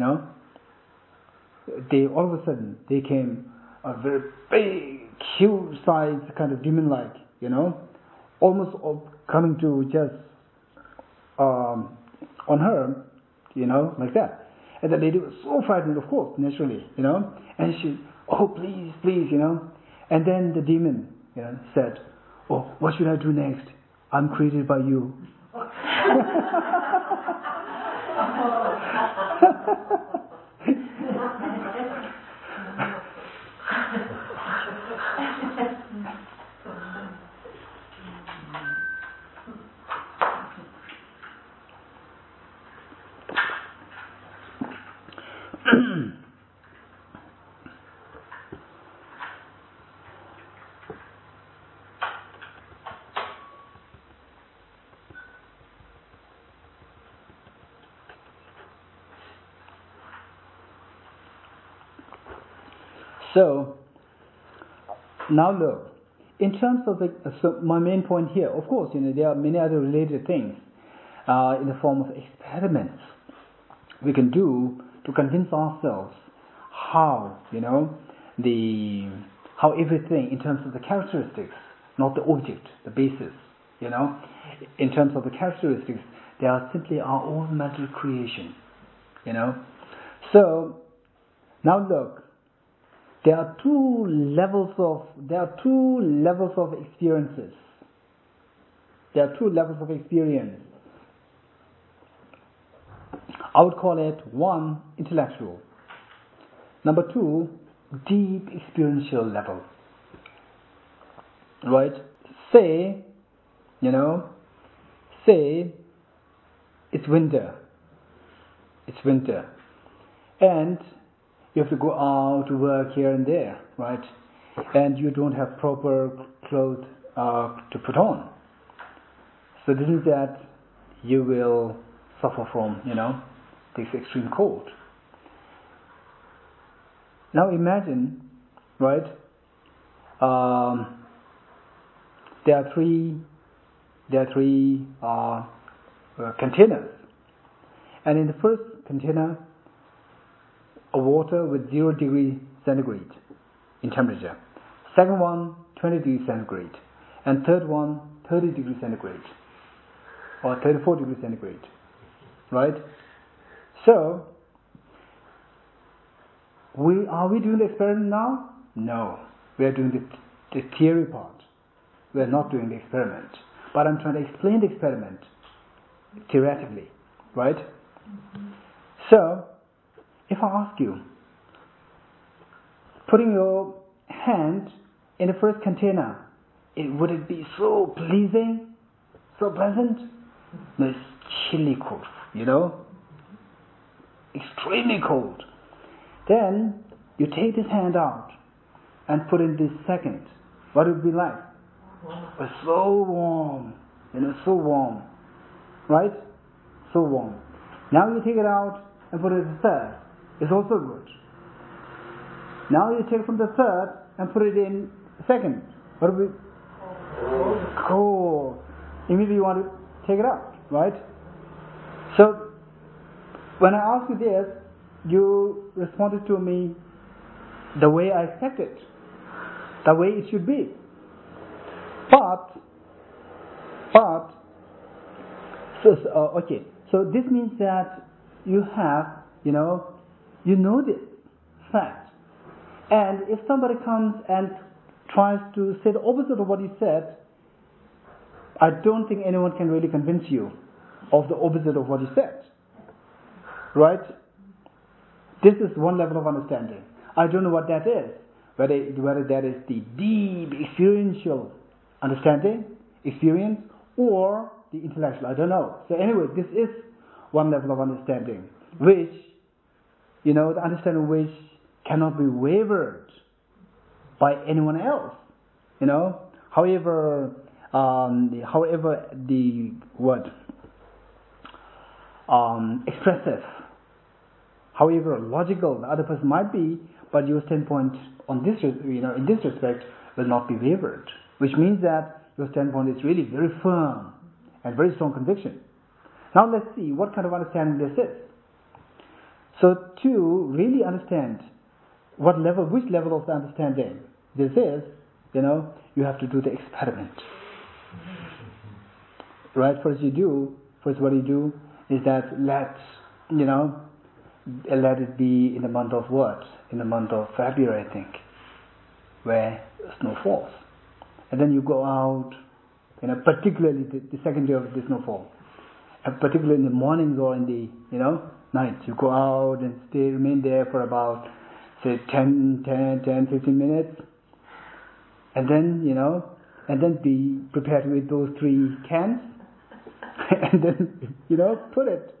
all of a sudden they came a very big, huge size kind of demon-like, almost coming to just on her, like that. And the lady was so frightened, of course, naturally, and she, please, and then the demon, said, what should I do next? I'm created by you. So, now look, in terms of my main point here, of course, there are many other related things in the form of experiments we can do to convince ourselves how, how everything in terms of the characteristics, not the object, the basis, in terms of the characteristics, they are simply our own mental creation, So, now look, there are two levels of experiences. There are two levels of experience. I would call it one, intellectual. Number two, deep experiential level. Right? Say it's winter. And you have to go out to work here and there, right? And you don't have proper clothes to put on. So this is that you will suffer from, this extreme cold. Now imagine, right? There are three containers, and in the first container, a water with 0 degree centigrade in temperature. Second one, 20 degrees centigrade. And third one, 30 degrees centigrade. Or 34 degrees centigrade. Right? So, are we doing the experiment now? No. We are doing the theory part. We are not doing the experiment. But I'm trying to explain the experiment theoretically. Right? So, if I ask you, putting your hand in the first container, would it be so pleasing, so pleasant? No, it's chilly cold, extremely cold. Then you take this hand out and put in this second. What would it be like? It's so warm, so warm, right? So warm. Now you take it out and put it in the third. It's also good. Now you take from the third and put it in second. What would be? Cold. Immediately you want to take it out, right? So when I asked you this, you responded to me the way I expected, the way it should be. But so this means that you have, you know this fact. And if somebody comes and tries to say the opposite of what you said, I don't think anyone can really convince you of the opposite of what you said. Right? This is one level of understanding. I don't know what that is. Whether that is the deep experiential understanding, experience, or the intellectual. I don't know. So anyway, this is one level of understanding, which, the understanding which cannot be wavered by anyone else. However the word expressive, however logical the other person might be, but your standpoint on this, in this respect, will not be wavered. Which means that your standpoint is really very firm and very strong conviction. Now let's see what kind of understanding this is. So to really understand which level of the understanding this is, you have to do the experiment. Right? First what you do is that let it be in the month of what? In the month of February, I think, where snow falls. And then you go out, particularly the second day of the snowfall, and particularly in the mornings or in the nights, you go out and remain there for about, say, 10, 15 minutes, and then be prepared with those 3 cans, and then put it,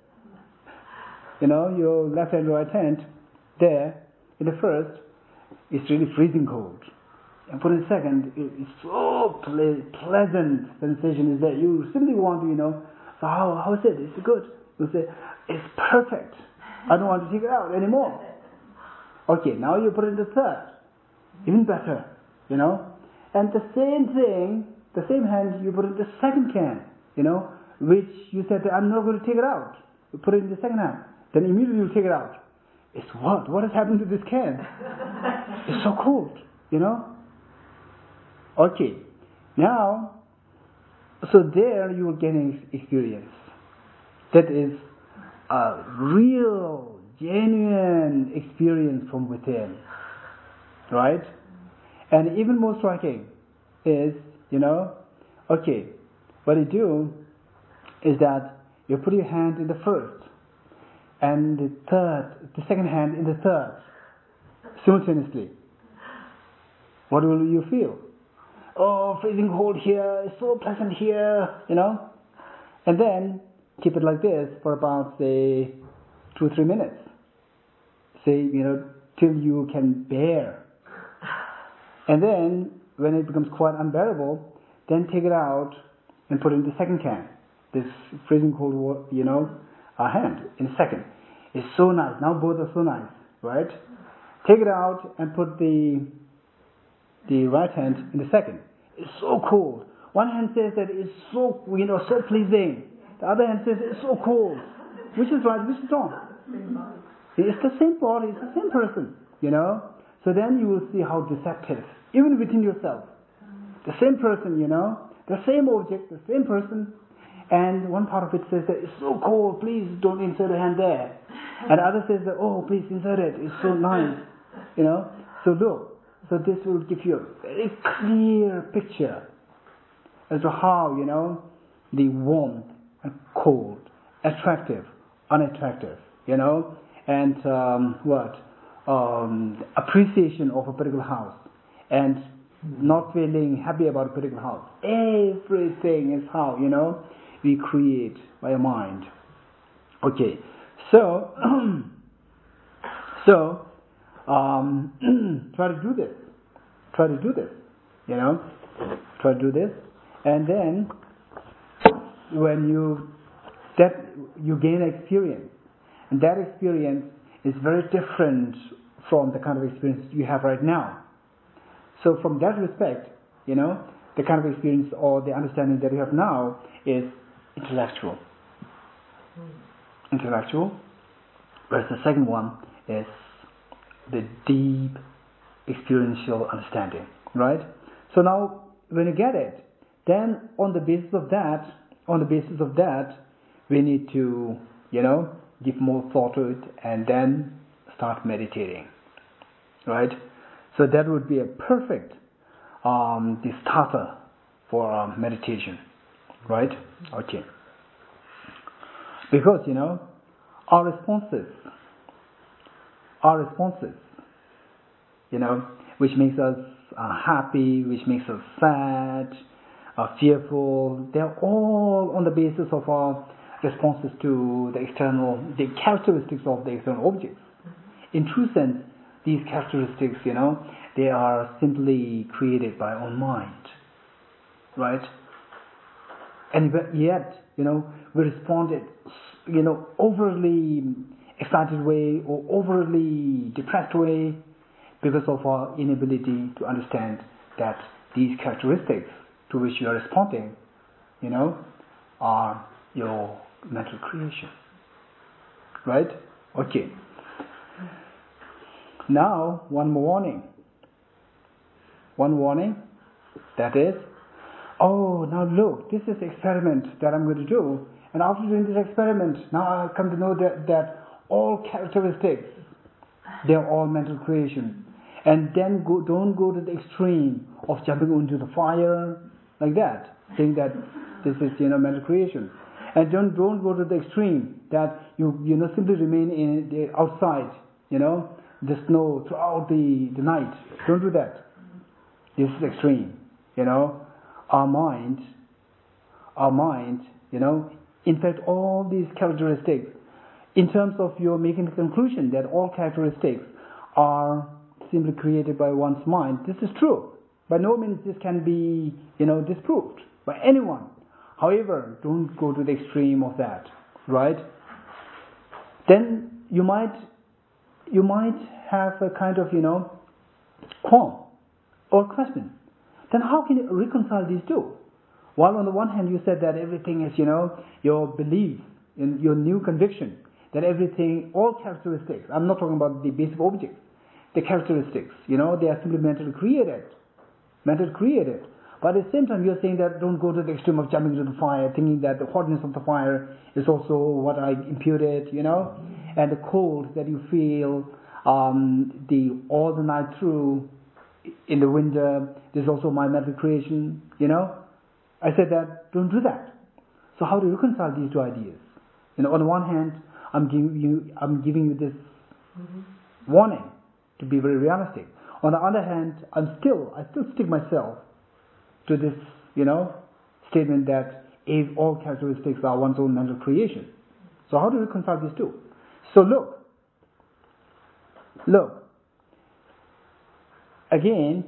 your left and right hand there. In the first, it's really freezing cold. And for the second, it's so pleasant sensation is that you simply want to, so how is it? Is it good? You say, it's perfect. I don't want to take it out anymore. Okay, now you put it in the third. Even better, And the same thing, the same hand, you put in the second can, which you said, I'm not going to take it out. You put it in the second hand. Then immediately you take it out. It's what? What has happened to this can? It's so cold, Okay, now, so there you will gain experience. That is a real, genuine experience from within. Right? And even more striking is, okay, what you do is that you put your hand in the first and the second hand in the third simultaneously. What will you feel? Oh, freezing cold here, it's so pleasant here, And then keep it like this for about, say, 2 or 3 minutes. Say, till you can bear. And then, when it becomes quite unbearable, then take it out and put it in the second can. This freezing cold, hand in a second. It's so nice. Now both are so nice, right? Take it out and put the right hand in the second. It's so cold. One hand says that it's so, so pleasing. The other hand says it's so cold. Which is right? Which is wrong? It's the same body. It's the same person. So then you will see how deceptive, even within yourself. The same person, the same object, the same person, and one part of it says that it's so cold, please don't insert a hand there. And the other says that, oh, please insert it, it's so nice. So look, so this will give you a very clear picture as to how, the warmth and cold, attractive, unattractive, and appreciation of a particular house, and not feeling happy about a particular house. Everything is how, we create by our mind. Okay, so try to do this. Try to do this, and then when you gain experience, and that experience is very different from the kind of experience you have right now. So from that respect, the kind of experience or the understanding that you have now is intellectual. Whereas the second one is the deep experiential understanding, right? So now when you get it, then on the basis of that, we need to, give more thought to it and then start meditating, right? So that would be a perfect the starter for meditation, right? Okay. Because, our responses, which makes us happy, which makes us sad, fearful, they're all on the basis of our responses to the characteristics of the external objects. In true sense, these characteristics, they are simply created by our own mind, right? And yet, we responded, overly excited way or overly depressed way because of our inability to understand that these characteristics to which you are responding, are your mental creation, right? Okay. Now, one warning, that is, now look, this is experiment that I'm going to do, and after doing this experiment, now I come to know that all characteristics, they're all mental creation. And then don't go to the extreme of jumping into the fire like that, saying that this is mental creation. And don't go to the extreme that you simply remain in the outside, the snow throughout the night. Don't do that. This is extreme. Our mind, in fact, all these characteristics, in terms of your making the conclusion that all characteristics are simply created by one's mind, this is true. By no means this can be, disproved by anyone. However, don't go to the extreme of that, right? Then you might have a kind of, qualm or question. Then how can you reconcile these two? While on the one hand you said that everything is, your belief, in your new conviction, that everything, all characteristics, I'm not talking about the basic objects, the characteristics, they are simply mentally created. But at the same time you're saying that don't go to the extreme of jumping into the fire, thinking that the hotness of the fire is also what I imputed, and the cold that you feel all the night through in the winter, there's also my mental creation, I said that don't do that. So how do you reconcile these two ideas? On the one hand, I'm giving you this warning to be very realistic. On the other hand, I still stick myself to this, statement that all characteristics are one's own mental creation. So how do you reconcile these two? So look. Again,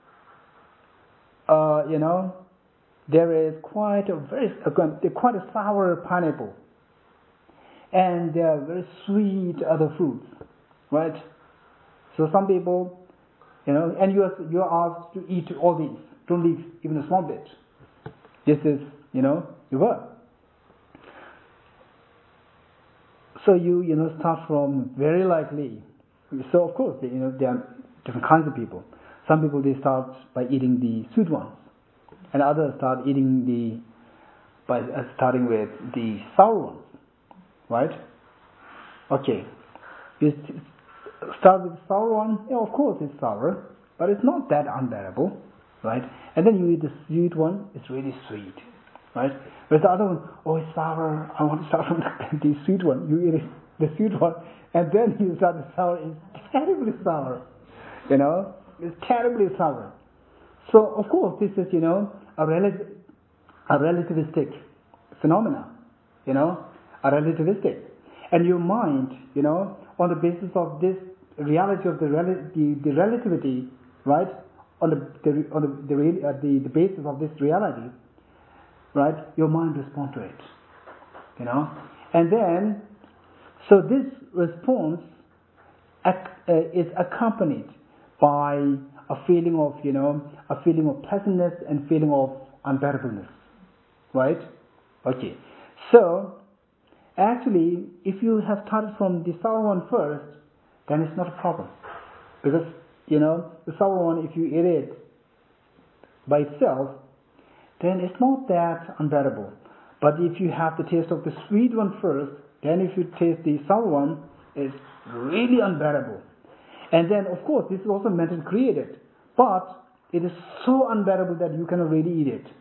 there is quite a sour pineapple, and there are very sweet other fruits, right? So some people, and you are asked to eat all these. Don't leave even a small bit. This is, your work. So you start from very likely. So of course, there are different kinds of people. Some people, they start by eating the sweet ones, and others start eating starting with the sour ones, right? Okay, you start with the sour one. Yeah, of course it's sour, but it's not that unbearable, right? And then you eat the sweet one. It's really sweet, right? Whereas the other one, oh, it's sour. I want to start from the sweet one. You eat the sweet one, and then you start the sour. It's terribly sour, It's terribly sour. So of course this is a relativistic phenomena, a relativistic, and your mind, on the basis of this reality of the relativity, right? On the basis of this reality, right? Your mind responds to it, and then so this response is accompanied by a feeling of pleasantness and feeling of unbearableness, right? Okay, so actually, if you have started from the sour one first, then it's not a problem, because the sour one, if you eat it by itself, then it's not that unbearable. But if you have the taste of the sweet one first, then if you taste the sour one, it's really unbearable. And then, of course, this is also mentally created, but it is so unbearable that you cannot really eat it.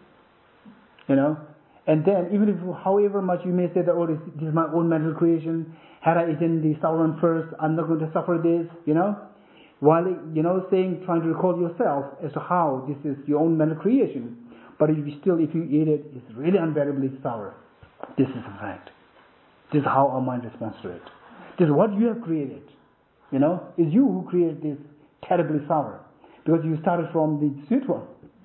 And then, even if, however much you may say that, oh, this is my own mental creation, had I eaten the sour one first, I'm not going to suffer this, while, trying to recall yourself as to how this is your own mental creation. But if you eat it, it's really unbearably sour. This is a fact. This is how our mind responds to it. This is what you have created. It's you who created this terribly sour, because you started from the sweet one.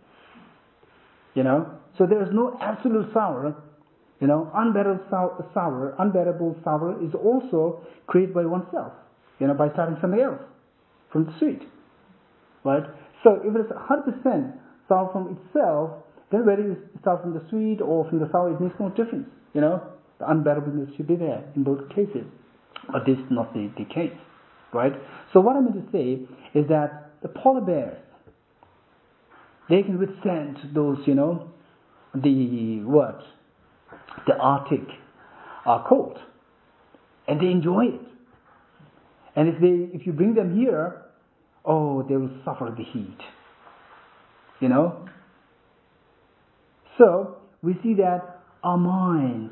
So there is no absolute sour. Unbearable sour is also created by oneself. By starting something else from the sweet, right? So if it's 100% sour from itself, then whether you start from the sweet or from the sour, it makes no difference. The unbearableness should be there in both cases, but this is not the case. Right? So what I meant to say is that the polar bears, they can withstand those, the Arctic cold, and they enjoy it. And if you bring them here, oh, they will suffer the heat. So we see that our mind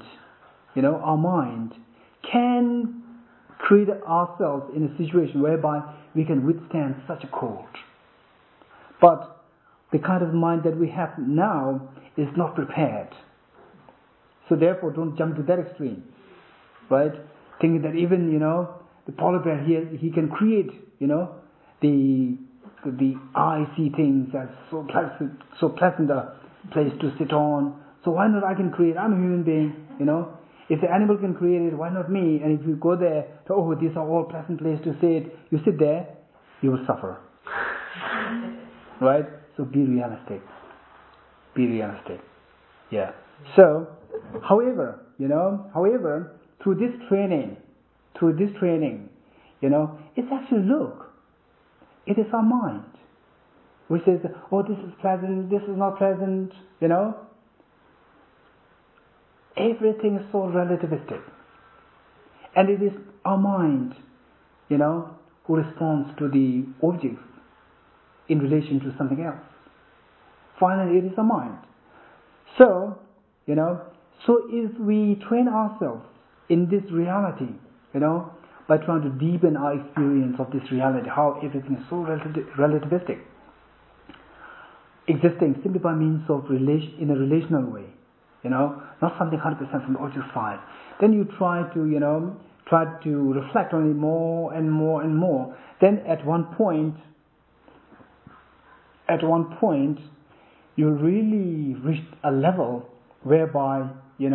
can create ourselves in a situation whereby we can withstand such a cold. But the kind of mind that we have now is not prepared. So therefore, don't jump to that extreme, right? Thinking that even the polar bear here, he can create the icy things as so pleasant a place to sit on. So why not I can create? I'm a human being, If the animal can create it, why not me? And if you go there, these are all pleasant places to sit, you sit there, you will suffer. Right? So be realistic. Be realistic. Yeah. So, however, through this training, it's actually, it is our mind which says, oh, this is pleasant, this is not pleasant, Everything is so relativistic. And it is our mind, who responds to the objects in relation to something else. Finally, it is our mind. So, if we train ourselves in this reality, by trying to deepen our experience of this reality, how everything is so relativistic, existing simply by means of in a relational way, not something 100% from the object side. Then you try to reflect on it more and more and more. Then at one point, you really reach a level whereby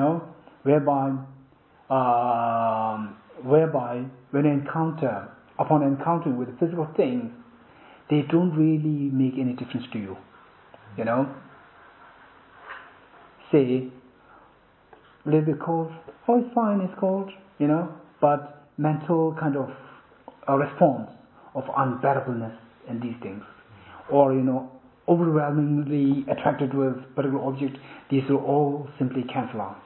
when upon encountering with the physical things, they don't really make any difference to you. Say, a little bit cold, oh, it's fine, it's cold, but mental kind of a response of unbearableness and these things, or overwhelmingly attracted with particular object, these will all simply cancel out.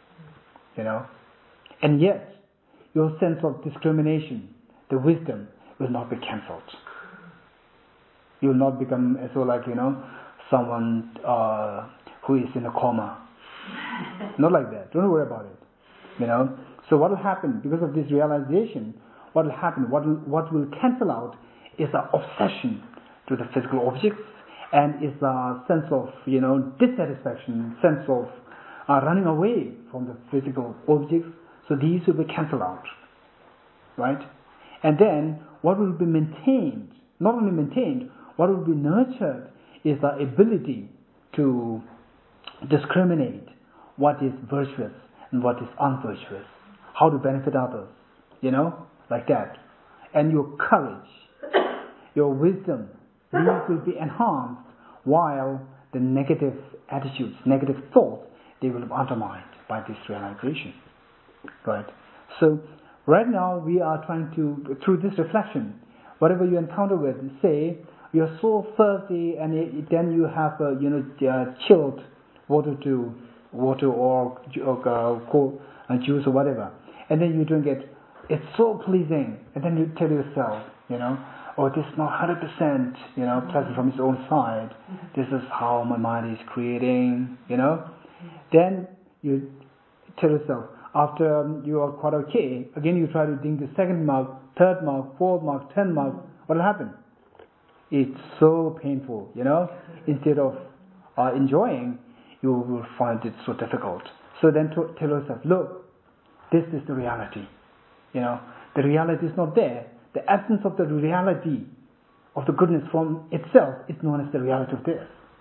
And yet your sense of discrimination, the wisdom, will not be cancelled. You will not become as though someone who is in a coma. Not like that. Don't worry about it. So what will happen because of this realization? What will happen? What will cancel out is the obsession to the physical objects, and is a sense of dissatisfaction, sense of running away from the physical objects. So these will be cancelled out, right? And then what will be maintained? Not only maintained, what will be nurtured is the ability to discriminate what is virtuous and what is unvirtuous, how to benefit others, like that. And your courage, your wisdom, these will be enhanced, while the negative attitudes, negative thoughts, they will be undermined by this realization, right? So right now we are trying to, through this reflection, whatever you encounter with, say you're so thirsty, and then you have chilled water or cold juice or whatever, and then you drink it. It's so pleasing, and then you tell yourself, oh, this is not 100%, pleasant from its own side. This is how my mind is creating, Then you tell yourself, after you are quite okay, again you try to drink the second mug, third mug, fourth mug, 10 mug. What will happen? It's so painful, Instead of enjoying, you will find it so difficult. So then tell yourself, look, this is the reality. The reality is not there. The absence of the reality of the goodness from itself is known as the reality of this.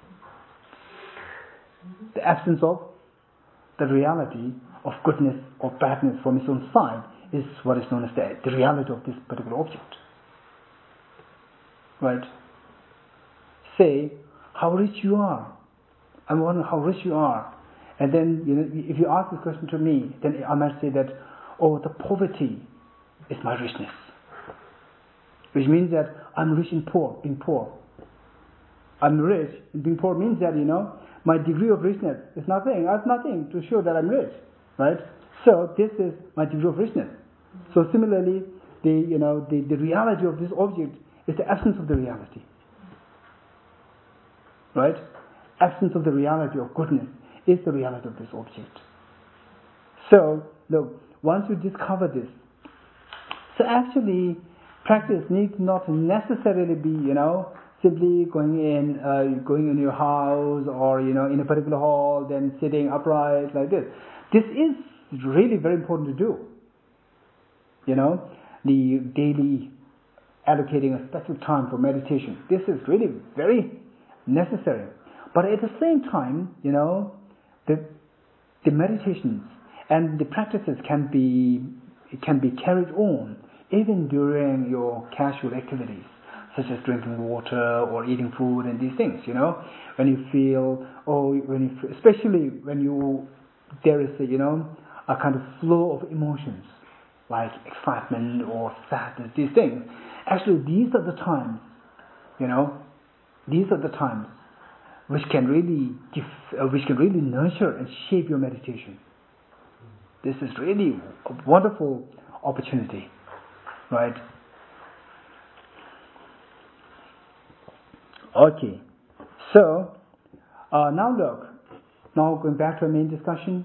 The absence of the reality of goodness or badness from its own side is what is known as the reality of this particular object. Right? Say how rich you are. I'm wondering how rich you are. And then, if you ask this question to me, then I might say that, oh, the poverty is my richness. Which means that I'm rich in being poor. I'm rich in being poor means that, my degree of richness is nothing. I have nothing to show that I'm rich, right? So this is my degree of richness. So similarly, the reality of this object is the absence of the reality, right? Absence of the reality of goodness is the reality of this object. So look, once you discover this, so actually practice needs not necessarily be, simply going in your house or, in a particular hall, then sitting upright like this. This is really very important to do. The daily allocating a special time for meditation. This is really very necessary. But at the same time, the meditations and the practices can be carried on even during your casual activities, such as drinking water or eating food and these things. When you feel, especially when there is a kind of flow of emotions like excitement or sadness, these things. Actually, these are the times, which can really nurture and shape your meditation. This is really a wonderful opportunity, right? Okay, so now look. Now going back to our main discussion,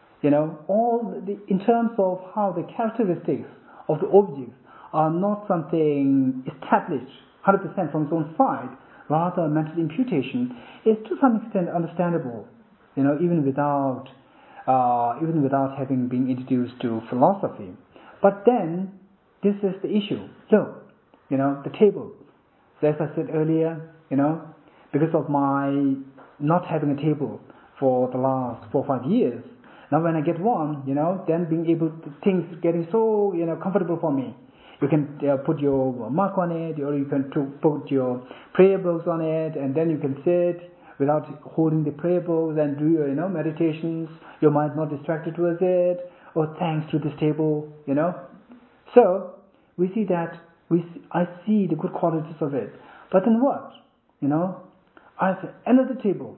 in terms of how the characteristics of the objects are not something established 100% from its own side. Rather, mental imputation is to some extent understandable, even without having been introduced to philosophy. But then, this is the issue. So, the table. So as I said earlier, because of my not having a table for the last 4 or 5 years, now when I get one, then being able to, things getting so, comfortable for me. You can put your mark on it, or you can put your prayer books on it, and then you can sit without holding the prayer books and do your meditations. Your mind not distracted with it, or thanks to this table, So we see that I see the good qualities of it. But then what? I have another table.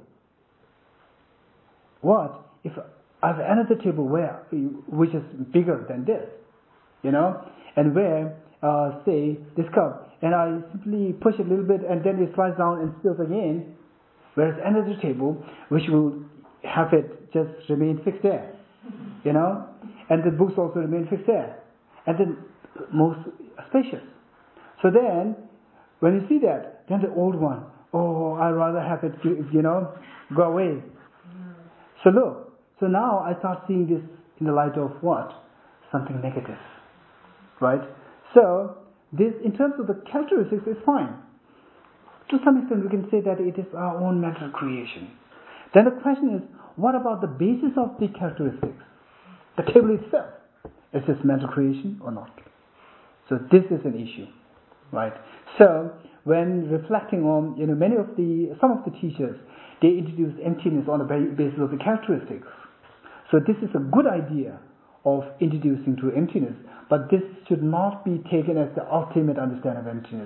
What if I have another table which is bigger than this? And where, say, this cup, and I simply push it a little bit and then it slides down and spills again, whereas another table which will have it just remain fixed there, and the books also remain fixed there, and then most spacious. So then, when you see that, then the old one, I'd rather have it, go away. So look, so now I start seeing this in the light of what? Something negative, right? So, this, in terms of the characteristics, is fine. To some extent, we can say that it is our own mental creation. Then the question is, what about the basis of the characteristics? The table itself. Is this mental creation or not? So this is an issue, right? So when reflecting on, some of the teachers, they introduce emptiness on the basis of the characteristics. So this is a good idea of introducing to emptiness, but this should not be taken as the ultimate understanding of emptiness.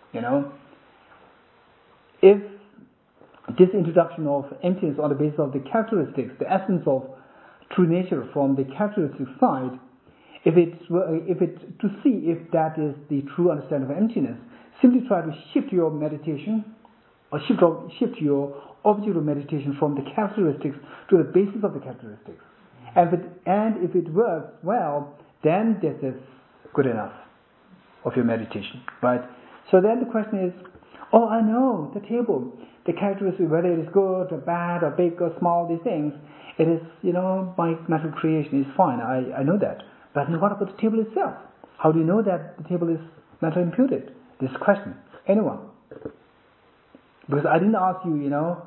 If this introduction of emptiness on the basis of the characteristics, the essence of true nature from the characteristic side, if to see if that is the true understanding of emptiness, simply try to shift your meditation or shift your object of meditation from the characteristics to the basis of the characteristics. And if it works well, then this is good enough of your meditation, right? So then the question is, I know the table, the characteristics, whether it is good or bad or big or small, these things, it is, my mental creation is fine. I know that. But what about the table itself? How do you know that the table is mental imputed? This question. Anyone? Because I didn't ask you,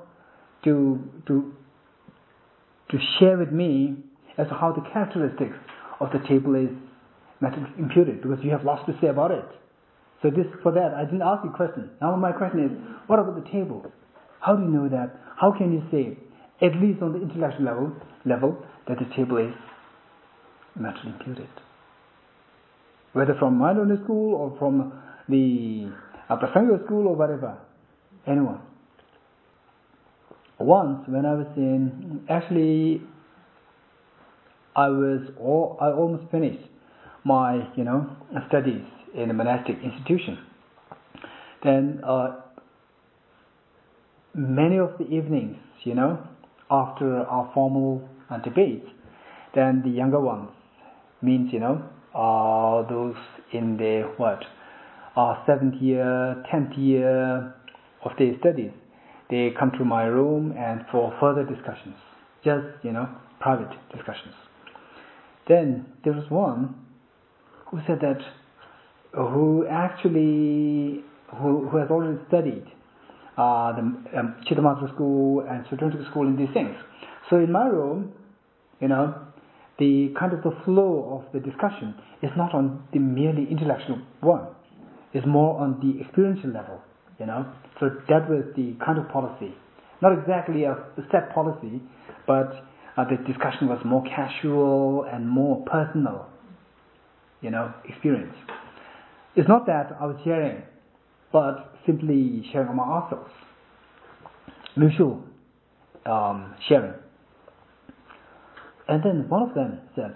to share with me as to how the characteristics of the table is mental imputed, because you have lots to say about it. So for that, I didn't ask you a question. Now my question is, what about the table? How do you know that? How can you say, at least on the intellectual level, that the table is mentally imputed? Whether from mindfulness school or from the Prasanga school or whatever. Anyone? Once when I was I almost finished my, studies in a monastic institution. Then many of the evenings, after our formal debates, then the younger ones, means, those in their 7th year, 10th year of their studies, they come to my room and for further discussions, just, private discussions. Then there was one who said that, who has already studied the Chittamatra school and Sutrantika school and these things. So in my room, the kind of the flow of the discussion is not on the merely intellectual one. It's more on the experiential level, So that was the kind of policy. Not exactly a set policy, but the discussion was more casual and more personal, experience. It's not that I was sharing, but simply sharing among ourselves. Mutual sharing. And then one of them said,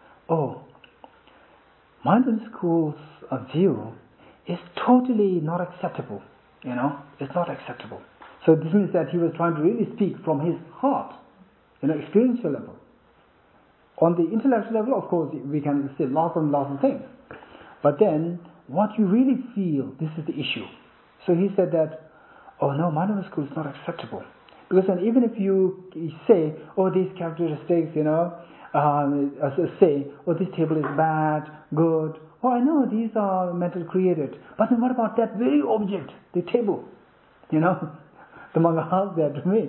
mindfulness school's view is totally not acceptable. It's not acceptable. So this means that he was trying to really speak from his heart, experiential level. On the intellectual level, of course, we can say lots and lots of things. But then, what you really feel, this is the issue. So he said that, no, mindfulness school is not acceptable. Because then even if you say, these characteristics, say, this table is bad, good. I know these are mental created. But then what about that very object, the table? The Manga asked that to me.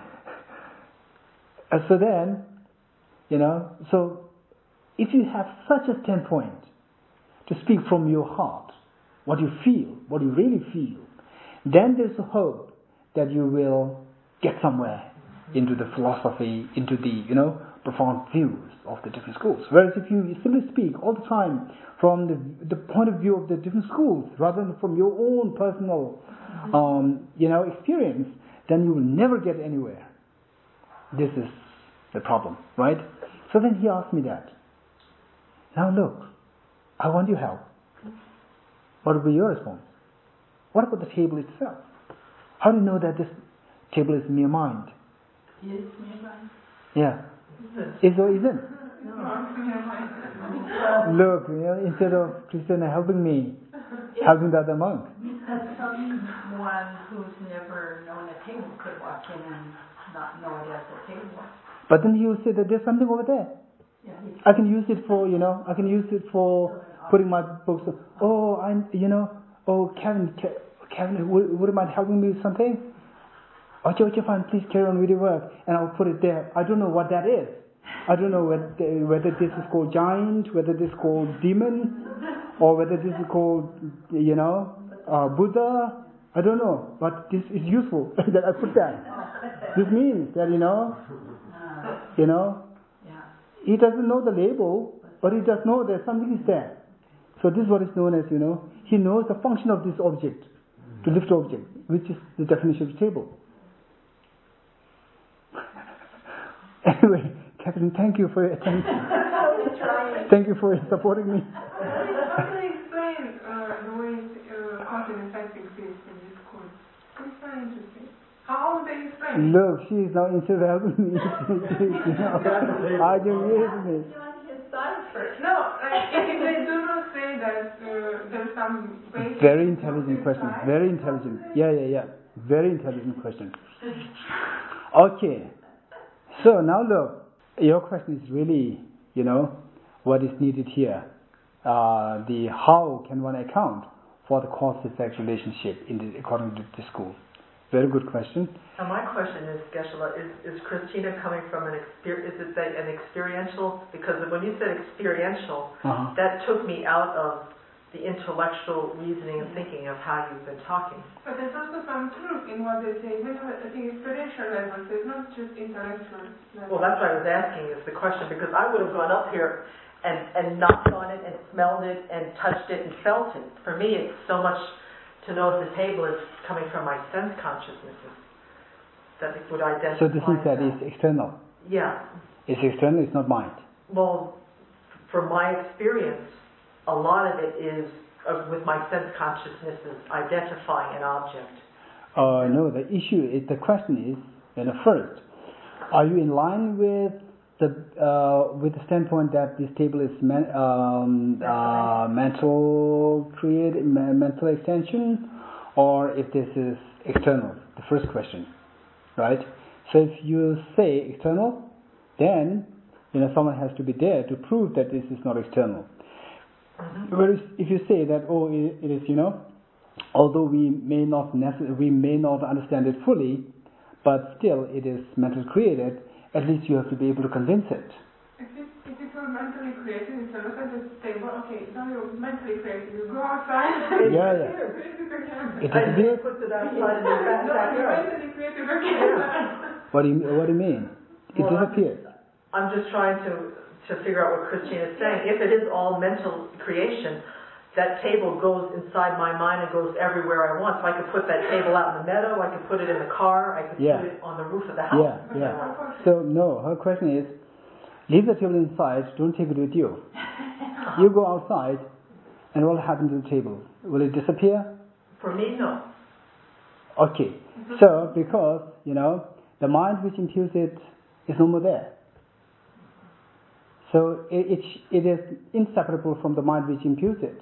So then, so if you have such a standpoint to speak from your heart, what you feel, what you really feel, then there's a hope that you will get somewhere into the philosophy, into the, profound views of the different schools. Whereas if you simply speak all the time from the point of view of the different schools rather than from your own personal experience, then you will never get anywhere. This is the problem, right? So then he asked me that. Now look, I want your help. What will be your response? What about the table itself? How do you know that this table is mere mind? Yes, mere mind. Yeah. Is or isn't? Look, instead of Christiana helping me, helping the other monk. Someone who's never known a table could walk in and not know it as a table. But then he will say that there's something over there. Yeah, I can use it for, I can use it for putting my books. Kevin, would you mind helping me with something? Okay, fine, please carry on with your work, and I'll put it there. I don't know what that is. I don't know whether this is called giant, whether this is called demon, or whether this is called, Buddha. I don't know, but this is useful that I put that. This means that, he doesn't know the label, but he does know that something is there. So this is what is known as, he knows the function of this object, to lift object, which is the definition of the table. Anyway, Catherine, thank you for your attention. Thank you for supporting me. How do you explain the way cause and effect exists in this course? It's very interesting. How do they explain? Look, she is now instead of helping me, arguing with me. No, if they do not say that there's some basic... Very intelligent question. Very intelligent. Yeah. Very intelligent question. Okay. So now look, your question is really, what is needed here. The how can one account for the cause-effect relationship according to the school. Very good question. Now my question is, Geshe-la, is Christina coming from an experiential? Because when you said experiential, that took me out of the intellectual reasoning and thinking of how you've been talking. But there's also some truth in what they say, even at the experiential level, so it's not just intellectual level. Well, that's what I was asking is the question, because I would have gone up here and knocked on it and smelled it and touched it and felt it. For me, it's so much to know if the table is coming from my sense consciousnesses that it would identify. So this is that it's external. Yeah. It's external, it's not mind. Well, from my experience, a lot of it is with my sense consciousnesses identifying an object. No, the question is, first, are you in line with the standpoint that this table is mental extension, or if this is external? The first question, right? So if you say external, then someone has to be there to prove that this is not external. Whereas if you say that it is although we may not understand it fully, but still it is mentally created, at least you have to be able to convince it. If it were mentally created, if you look at the table, okay, now you're mentally created, you go outside. It disappears. Puts it outside in the mentally created again. What do you mean? It disappears. I'm just trying to figure out what Christina is saying. If it is all mental creation, that table goes inside my mind and goes everywhere I want. So I could put that table out in the meadow, I could put it in the car, I could put it on the roof of the house. Yeah. So no, her question is, leave the table inside, don't take it with you. You go outside, and what will happen to the table? Will it disappear? For me, no. Okay. So, because, the mind which imbues it is no more there. So it is inseparable from the mind which imbues it.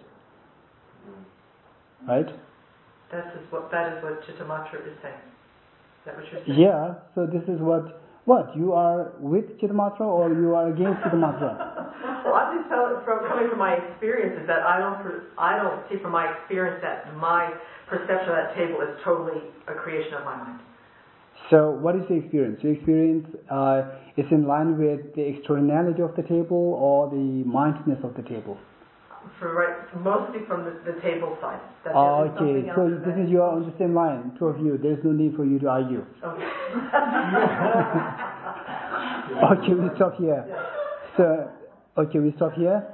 Right? That is what Chittamatra is saying. Is that what you're saying? Yeah, so this is what? You are with Chittamatra or you are against Chittamatra? Well, I'm just coming from my experience is that I don't see from my experience that my perception of that table is totally a creation of my mind. So what is the experience? Your experience is in line with the externality of the table or the mindedness of the table? Mostly from the table side. Okay, so this is you are on the same line, two of you. There's no need for you to argue. Okay. Okay, we stop here. So, okay, we stop here.